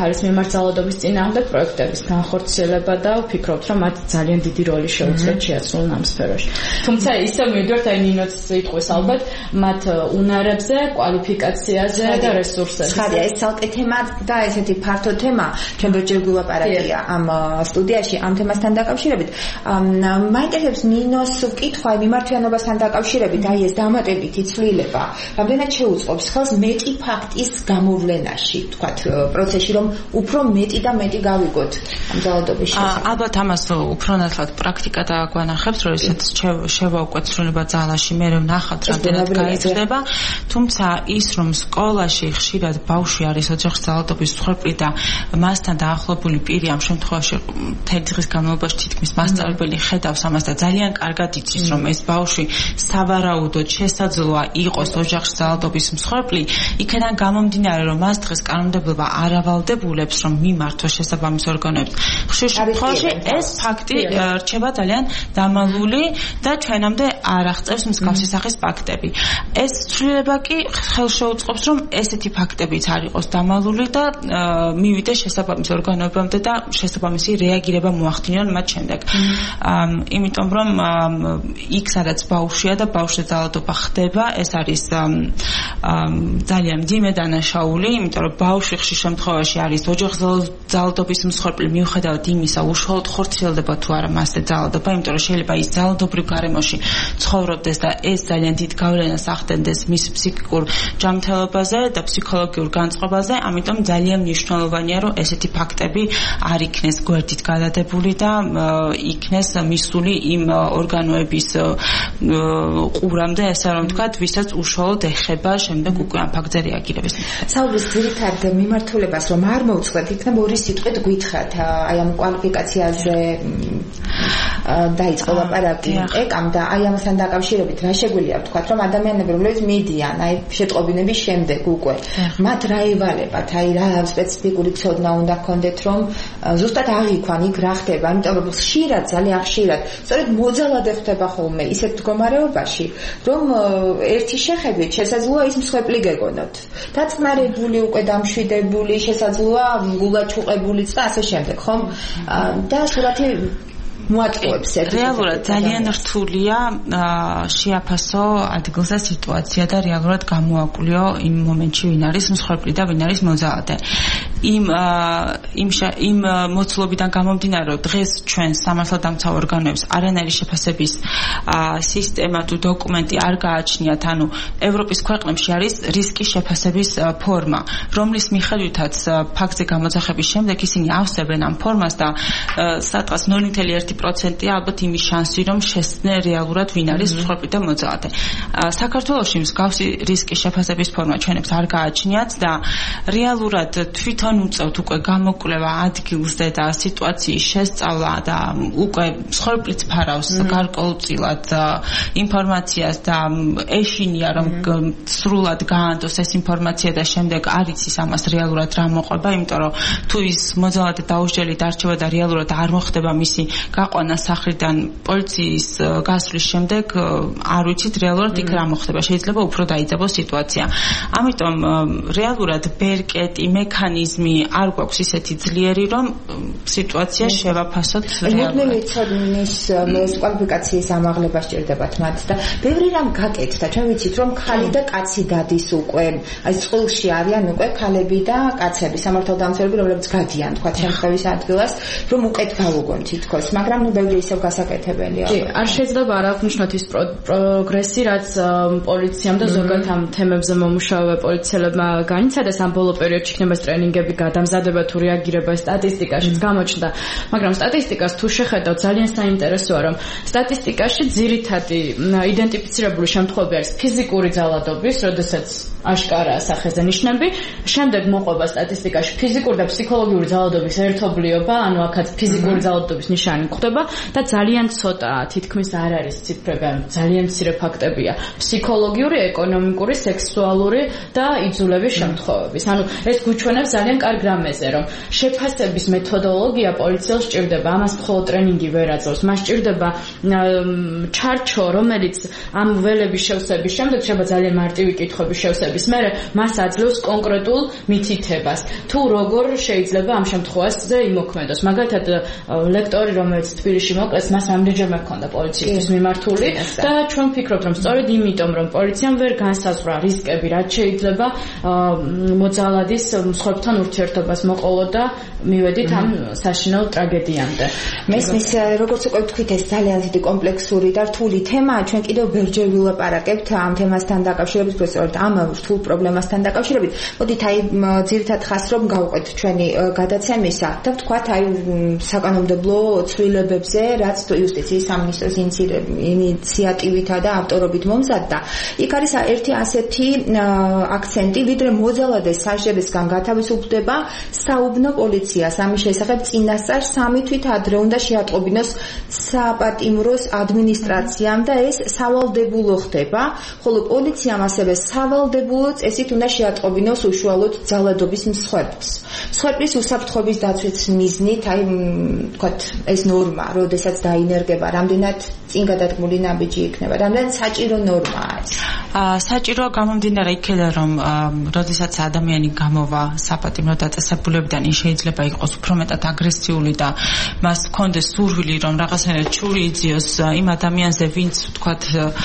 Speaker 6: მიმართულების წინააღმდეგ პროექტების განხორციელება და ვფიქრობთ, რომ მათ ძალიან დიდი როლი შეუძლიათ შეასრულონ ამ სფეროში. თუმცა ისე მივიდივართ აი ნინოს სიტყვის ალბათ მათ უნარებზე, კვალიფიკაციაზე და რესურსებზე.
Speaker 3: ხარია ეს ცალკე თემა და ესეთი ფართო თემა, ჩვენ ჯერ გულაპარაკია ამ სტუდიაში ამ თემასთან დაკავშირებით. მაინტერესებს ნინოს კითხვა მიმართვიანობასთან დაკავშირებით, აი ეს დამატებითი ცვლილება, რამდენად შეუწყობს ხელს მეტი ფაქტის გამოვლენაში, თქვათ, პროცესში, რომ უფრო მეტი და მეტი გავიგოთ ამ ძალადობის შესახებ.
Speaker 7: ალბათ ამას უფრო ნათლად პრაქტიკა დაგვანახებს, როდესაც შევა უკვე ცვლილება ძალაში, მე ვნახავთ, რამდენად გაიზრდება, თუმცა ის, რომ სკოლაში ხშირად ბავშვი არის ოჯახის ძალადობის მსხვერპლი და მასთან დაახლოებული პირი ამ შემთხვევაში მთელი დღის განმავლობაში თითქმის მასწავლებელი ხედავს ამას და ძალიან კარგად იცის, რომ ეს ბავშვი სავარაუდოდ შესაძლოა იყოს ოჯახის ძალადობის მსხვერპლი, იქიდან გამომდინარე, რომ მას დღეს კანონმდებლობა არ ავალდებულებს, რომ მიმართოს შესაბამის ორგანოებს. ხშირ შემთხვევაში ეს ფაქტი რჩება ძალიან დამალული და ჩვენამდე არ აღწევს მსგავსი სახის ფაქტები. ეს ცვლილება კი ხელს შეუწყობს, რომ ესეთი ფაქტებიც არ იყოს დამალული და მივიდეს შესაბამის ორგანოებამდე და შესაბამისი რეაგირება მოახდინონ მათ შემდეგ. იმიტომ რომ იქ სადაც ბავშვია და ბავშვზე ძალადობა ხდება, ეს არის ძალიან მძიმე დანაშაული, იმიტომ რომ ბავშვი ხშირ შემთხვევაში არის ოჯახის ძალადობის მსხვერპლი, მიუხედავად იმისა, უშუალოდ ხორციელდება თუ არა მასზე ძალადობა, იმიტომ რომ შეიძლება ის ძალადობრივ გარემოში ცხოვრობდეს და ეს ძალიან დიდ გავლენას ახდენდეს მის ფსიქიკურ ჯანმრთელობაზე და ფსიქოლოგიურ განწყობაზე, ამიტომ ძალიან მნიშვნელოვანია, რომ ესეთი ფაქტები არ იქნეს გვერდით გადადებული და იქნეს მისული იმ ორგანოების ყურამდე, ესე რომ ვთქვათ, ვისაც უშუალოდ ეხება შემდეგ უკვე ამ ფაქტზე რეაგირების.
Speaker 3: საუბრის ძირითად მიმართულებას რომ არ მოვუწყდეთ, იქნებ ორი სიტყვით გითხრათ, აი ამ კვალიფიკაციაზე დაიწყო ლაპარაკი ეკამ და აი ამასთან დაკავშირებით რა შეგვიძლია ვთქვათ, რომ ადამიანები რომლებიც მიდიან, აი შეტყობინების შემდეგ უკვე მათ რა ევალებათ, აი რა სპეციფიკური ცოდნა უნდა ჰქონდეთ, რომ ზუსტად აღიქვან იქ რა ხდება, იმიტომ რომ ხშირად, ძალიან ხშირად, სწორედ მოძალადე ხდება ხოლმე ისეთ მდგომარეობაში, რომ ერთი შეხედვით შესაძლოა ის მსხვერპლი გეგონოთ. დაწნარებული, უკვე დამშვიდებული, შესაძლოა გულაჩუყებულიც და ასე შემდეგ, ხომ? და სურათი მოაწყვებს ერთ
Speaker 7: რეალურად ძალიან რთულია შეაფასო ადგილსა სიტუაცია და რეალურად გამოაკვლიო იმ მომენტში ვინ არის მსხვერპლი და ვინ არის მოძალადე. იმ იმ იმ მოცულობიდან გამომდინარე, რომ დღეს ჩვენ სამართალდამცავ ორგანოებს არანაირი შეფასების სისტემა თუ დოკუმენტი არ გააჩნიათ, ანუ ევროპის ქვეყნებში არის რისკის შეფასების ფორმა, რომლის მიხედვითაც ფაქტზე გამოძახების შემდეგ ისინი ავსებენ ამ ფორმას და სადღაც ნული კომა ერთი პროცენტია ალბათ იმის შანსი, რომ შესწნენ რეალურად ვინ არის მსხვერპლი და მოძალადე. საქართველოში მსგავსი რისკის შეფასების ფორმა ჩვენებს არ გააჩნიათ და რეალურად თვითონ უწევთ უკვე გამოკვლევა ადგილზე და სიტუაციის შესწავლა და უკვე მსხვერპლიც ფარავს გარკვეულწილად ინფორმაციას და ეშინია რომ სრულად გაანდოს ეს ინფორმაცია და შემდეგ არ იცის ამას რეალურად რა მოყვება, იმიტომ რომ თუ ის მოძალადე დაუსჯელი დარჩება და რეალურად არ მოხდება მისი გაყვანა სახლიდან პოლიციის გასვლის შემდეგ, არ ვიცით რეალურად იქ რა მოხდება, შეიძლება უფრო დაიძაბოს სიტუაცია. ამიტომ რეალურად ბერკეტი, მექანიზმი არ გვაქვს ისეთი ძლიერი, რომ სიტუაცია შევაფასოთ რეალურად.
Speaker 3: მუდმივი ცოდნის კვალიფიკაციის ამაღლება სჭირდებათ მათ და ბევრი რამ გაკეთდა. ჩვენ ვიცით, რომ ხალი და კაცი დადის უკვე, აი წყვილში არიან უკვე ქალები და კაცები, სამართალდამცავები, რომლებიც გადიან, თქვა შემთხვევის ადგილას, რომ უკეთ გავუგონ თითქოს, მაგრამ ნუ ბევრი ისევ გასაკეთებელია.
Speaker 6: კი, არ შეიძლება არ აღნიშნოთ ის პროგრესი, რაც პოლიციამ და ზოგადად ამ თემებზე მომუშავე პოლიციელებმა განიცადეს ამ ბოლო პერიოდში, იქნება ტრენინგები, გადამზადება თუ რეაგირება სტატისტიკაშიც გამოჩნდა, მაგრამ სტატისტიკას თუ შეხედავთ, ძალიან საინტერესოა, რომ სტატისტიკაში ძირითადი იდენტიფიცირებული შემთხვევები არის ფიზიკური ძალადობის, როდესაც აშკარაა სახეზე ნიშნები, შემდეგ მოყვება სტატისტიკაში ფიზიკური და ფსიქოლოგიური ძალადობის ერთობლიობა, ანუ აქაც ფიზიკური ძალადობის ნიშანი გვხვდება და ძალიან ცოტა, თითქმის არ არის ციფრები, ძალიან მცირე ფაქტებია ფსიქოლოგიური, ეკონომიკური, სექსუალური და იძულების შემთხვევების. ანუ ეს გვიჩვენებს ძალიან ძალიან კარგ რამეზე, რომ შეფასების მეთოდოლოგია პოლიციელს სჭირდება, ამას მხოლოდ ტრენინგი ვერ აძლევს. მას სჭირდება ჩარჩო, რომელიც ამ ველების შევსების შემდეგ შეიძლება ძალიან მარტივი კითხვების შევსების მერე მას აძლევს კონკრეტულ მითითებას. თუ როგორ შეიძლება ამ შემთხვევაში იმოქმედოს. მაგალითად, ლექტორი, რომელიც თბილისში მოკლეს, მას ამდენჯერმე ჰქონდა პოლიციისთვის მიმართული და ჩვენ ვფიქრობთ, რომ სწორედ იმიტომ, რომ პოლიციამ ვერ განსაზღვრა რისკები, რაც შეიძლება მოძალადის მსხვერპლთან ურთიერთობას მოყოლოდა და მივედით ამ საშინაო ტრაგედიამდე.
Speaker 3: მესმის, როგორც უკვე ვთქვით, ეს ძალიან დიდი კომპლექსური და რთული თემაა. ჩვენ კიდევ ბევრჯერ ვილაპარაკებთ ამ თემასთან დაკავშირებით, სწორედ ამ რთულ პრობლემასთან დაკავშირებით. მოდით აი ძირითად ხას რომ გავყვეთ ჩვენი გადაცემისა და ვთქვათ აი საკანონმდებლო ცვლილებებზე, რაც იუსტიციის სამინისტროს ინიციატივითა და ავტორობით მომზადდა. იქ არის ერთი ასეთი აქცენტი, ვიდრე მოძალადეს სასჯელისგან გათავისუფლდება, საუბნო პოლიციას ამის შესახებ წინასწარ სამი თვით ადრე უნდა შეატყობინოს საპატიმროს ადმინისტრაციამ და ეს სავალდებულო ხდება, ხოლო პოლიციამ ასევე სავალდებულო წესით უნდა შეატყობინოს უშუალოდ ძალადობის მსხვერპლს. მსხვერპლის უსაფრთხოების დაცვის მიზნით, აი ვთქვათ, ეს ნორმა, როდესაც დაინერგება, რამდენად წინ გადადგმული ნაბიჯი იქნება, რამდენად საჭირო ნორმაა ეს.
Speaker 7: საჭიროა გამომდინარე იქედან, რომ როდესაც ადამიანი გამოვა საპატიმრო დაწესებულებიდან, ის შეიძლება იყოს უფრო მეტად აგრესიული და მას ჰქონდეს სურვილი, რომ რაღაცნაირად ჩური იძიოს იმ ადამიანზე, ვინც ვთქვათ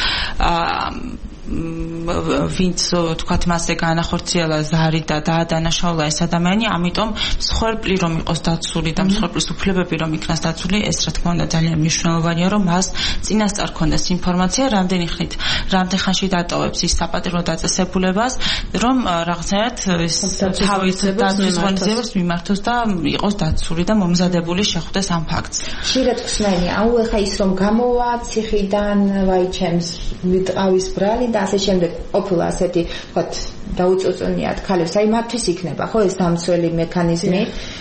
Speaker 7: ვინც თქვათ მასზე განახორციელა ზარი და დაადანაშაულა ეს ადამიანი, ამიტომ მსხვერპლი რომ იყოს დაცული და მსხვერპლის უფლებები რომ იქნას დაცული, ეს რა თქმა უნდა ძალიან მნიშვნელოვანია, რომ მას წინასწარ ქონდეს ინფორმაცია, რამდენი ხნით, რამდენ ხანში დატოვებს ის საპატიმრო დაწესებულებას, რომ რაღაცნაირად თავის დაცვის ღონისძიებას მიმართოს და იყოს დაცული და მომზადებული შეხვდეს ამ ფაქტს.
Speaker 3: ხშირად ხსნენი, აუ ეხა ის რომ გამოვა ციხიდან, ვაიჩემს მიტყავის ბრალი და ასე შემდეგ ყოფილა ასეთი ვთქვათ დაუწოწონიათ ქალებს, აი მათთვის იქნება ხო ეს დამცველი მექანიზმი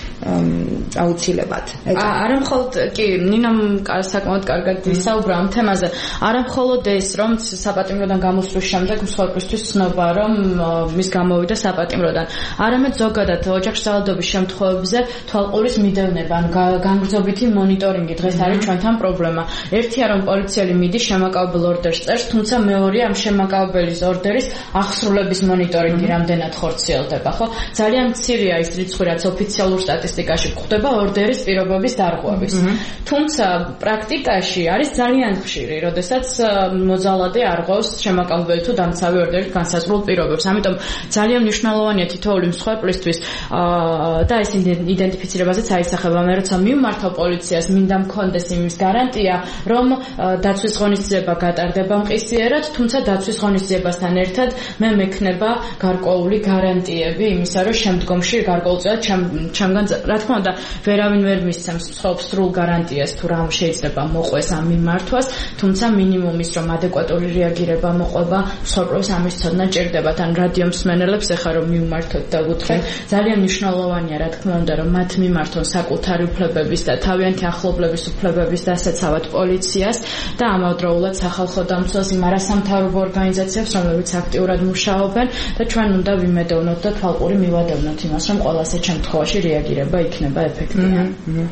Speaker 3: აუცილებლად.
Speaker 6: არა მხოლოდ კი ნინამ საკმაოდ კარგად ისაუბრა ამ თემაზე. არა მხოლოდ ეს, რომ საპატიმროდან გამოსვლის შემდეგ მსხვერპლისთვის ცნობა, რომ მის გამოვიდა საპატიმროდან. არამედ ზოგადად ოჯახში ძალადობის შემთხვევებზე თვალყურის მიდევნება, ან განგრძობითი მონიტორინგი დღეს არის ჩვენთან პრობლემა. ერთია, რომ პოლიციელი მიდის შემაკავებელ ორდერს წერს, თუმცა მეორეა ამ შემაკავებელის ორდერის აღსრულების მონიტორინგი რამდენად ხორციელდება, ხო? ძალიან მცირეა ის რიცხვი, რაც ოფიციალურ სტატისტიკაში გვხვდება ორდერის პირობების დარღვევის. თუმცა პრაქტიკაში არის ძალიან ხშირი, როდესაც მოძალადე არღვევს შემაკავებელი თუ დამცავი ორდერის განსაზღვრულ პირობებს. ამიტომ ძალიან მნიშვნელოვანია თითოეული მსხვერპლისთვის და ეს იდენტიფიცირებაზეც აისახება. მე როცა მივმართავ პოლიციას, მინდა მქონდეს იმის გარანტია, რომ დაცვის ღონისძიება გატარდება მყისიერად, თუმცა დაცვის ღონისძიებასთან ერთად მე მექნება გარკვეული გარანტიები იმისა, რომ შემდგომში გარკვეულწილად ჩემგან რა თქმა უნდა ვერავინ ვერ მისცემს სრულ გარანტიას თუ რა შეიძლება მოყვეს ამ მიმართვას, თუმცა მინიმუმის რომ ადეკვატური რეაგირება მოყვება მსხვერპლს ამის ცოდნა ჭირდებათ. ან რადიო მსმენელებს ეხა რომ მივმართოთ და გუთხრენ, ძალიან მნიშვნელოვანია რა თქმა უნდა რომ მათ მიმართონ საკუთარი უფლებების და თავიანთი ახლობლების უფლებების დასაცავად პოლიციას და ამავდროულად სახალხო დამცველს იმ არასამთავრობო ორგანიზაციებს, რომლებიც აქტიურად მუშაობენ და ჩვენ უნდა ვიმედოვნოთ და თვალყური მივადევნოთ იმას, რომ ყველა ასეთ შემთხვევაში რეაგირება იქნება ეფექტიანი.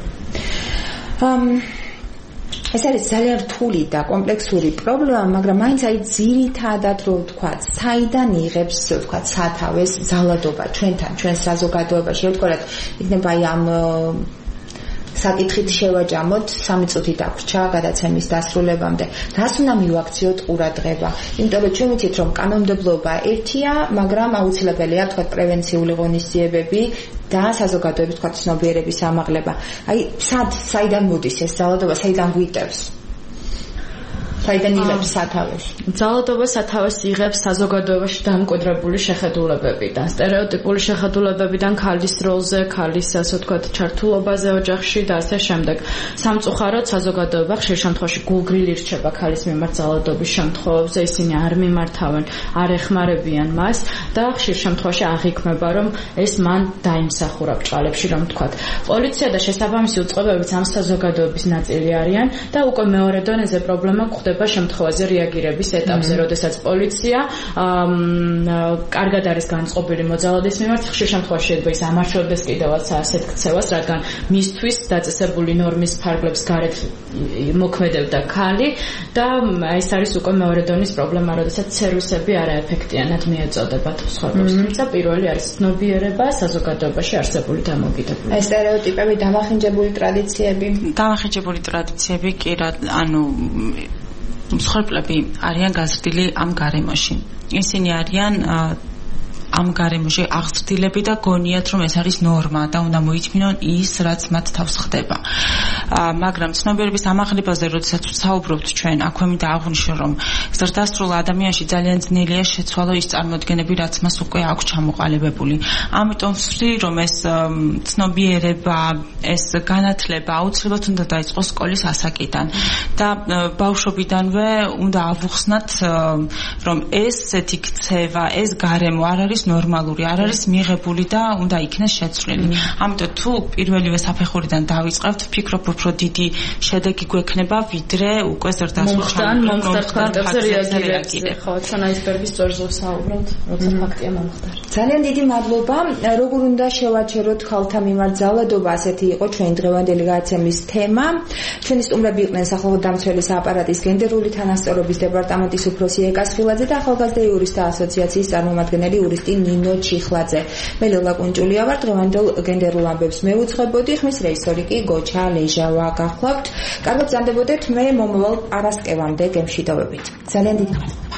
Speaker 3: ეს არის ძალიან რთული და კომპლექსური პრობლემა, მაგრამ მაინც აი ძირითადად რო ვთქვა, საიდან იღებს ვთქვა სათავეს ძალადობა ჩვენთან, ჩვენ საზოგადოებაში, ვთქვათ, იქნება აი ამ საკითხით შევაჯამოთ, სამი წუთი დაგვრჩა გადაცემის დასრულებამდე. რას უნდა მივაქციოთ ყურადღება? იმიტომ რომ ჩვენ ვიცით, რომ კანონმდებლობა ერთია, მაგრამ აუცილებელია თქვა პრევენციული ღონისძიებები და საზოგადოების თქვა ცნობიერების ამაღლება. აი, სად, საიდან მოდის ეს ძალადობა, საიდან გვიტევს? საიდან იღებს სათავეს?
Speaker 6: ძალადობა სათავეს იღებს საზოგადოებაში დამკვიდრებული შეხედულებებიდან, სტერეოტიპული შეხედულებებიდან ქალის როლზე, ქალის ასე ვთქვათ ჩართულობაზე ოჯახში და ასე შემდეგ. სამწუხაროდ საზოგადოება ხშირ შემთხვევაში გულგრილი რჩება ქალის მიმართ ძალადობის შემთხვევებზე, ისინი არ მიმართავენ, არ ეხმარებიან მას და ხშირ შემთხვევაში აღიქმება, რომ ეს მან დაიმსახურა ბრჭყალებში, რომ ვთქვათ. პოლიცია და შესაბამისი უწყებებიც ამ საზოგადოების ნაწილი არიან და უკვე მეორე დონეზე პრობლემა გვხვდება მიწოდება შემთხვევაზე რეაგირების ეტაპზე, როდესაც პოლიცია კარგად არის განწყობილი მოძალადის მიმართ, ხშირ შემთხვევაში შეიძლება ის ამარჩევდეს კიდევაც ასეთ ქცევას, რადგან მისთვის დაწესებული ნორმის ფარგლებს გარეთ მოქმედებდა ქალი და ეს არის უკვე მეორე დონის პრობლემა, როდესაც სერვისები არაეფექტიანად მიეწოდებათ სხვადასხვა. თუმცა პირველი არის ცნობიერება საზოგადოებაში არსებული დამოკიდებულება.
Speaker 3: ეს სტერეოტიპები, დამახინჯებული ტრადიციები,
Speaker 7: დამახინჯებული ტრადიციები კი რა, ანუ მსხვერპლები არიან გაზრდილი ამ გარემოში. ისინი არიან ამ გარემოში აღზრდილები და გონიათ რომ ეს არის ნორმა და უნდა მოითმინონ ის რაც მათ თავს ხდება. მაგრამ ცნობიერების ამაღლებაზე როდესაც ვსაუბრობთ ჩვენ აქვე მინდა აღვნიშნო რომ ზრდასრულ ადამიანში ძალიან ძნელია შეცვალო ის წარმოდგენები რაც მას უკვე აქვს ჩამოყალიბებული. ამიტომ ვთვლი რომ ეს ცნობიერება, ეს განათლება აუცილებლად უნდა დაიწყოს სკოლის ასაკიდან და ბავშვობიდანვე უნდა ავუხსნათ რომ ესეთი ქცევა, ეს გარემო არ არის ნორმალური, არ არის მიღებული და უნდა იქნეს შეცვლილი. ამიტომ თუ პირველივე საფეხურიდან დავიწყებთ, ვფიქრობ, უფრო დიდი შედეგი გვექნება, ვიდრე უკვე ზრდასრულ
Speaker 6: მომხდარ რეაგირებზე. ხო, ჩვენ აისბერგის წორზე ვსაუბრობთ, როცა ფაქტია მომხდარ.
Speaker 3: ძალიან დიდი მადლობა. როგორ უნდა შევაჩეროთ ხალხთა მიმართ ძალადობა, ასეთი იყო ჩვენი დღევანდელი გადაცემის თემა. ჩვენი სტუმრები იყვნენ სახალხო დამცველის აპარატის გენდერული თანასწორობის დეპარტამენტის უფროსი ეკა სხილაძე და ახალგაზრდა იურისტთა ასოციაციის წარმომადგენელი იურისტი ნინო ჩიხლაძე. მე ლელა კუნჭულია ვარ, დღევანდელ გენდერულ ამბებს მევუძღვებოდი, ხმის რეჟისორი კი გოჩა ლეჟავა. გახლავთ. კარგად ბრძანდებოდეთ, მე მომავალ პარასკევამდე გემშვიდობებით. ძალიან დიდი მადლობა.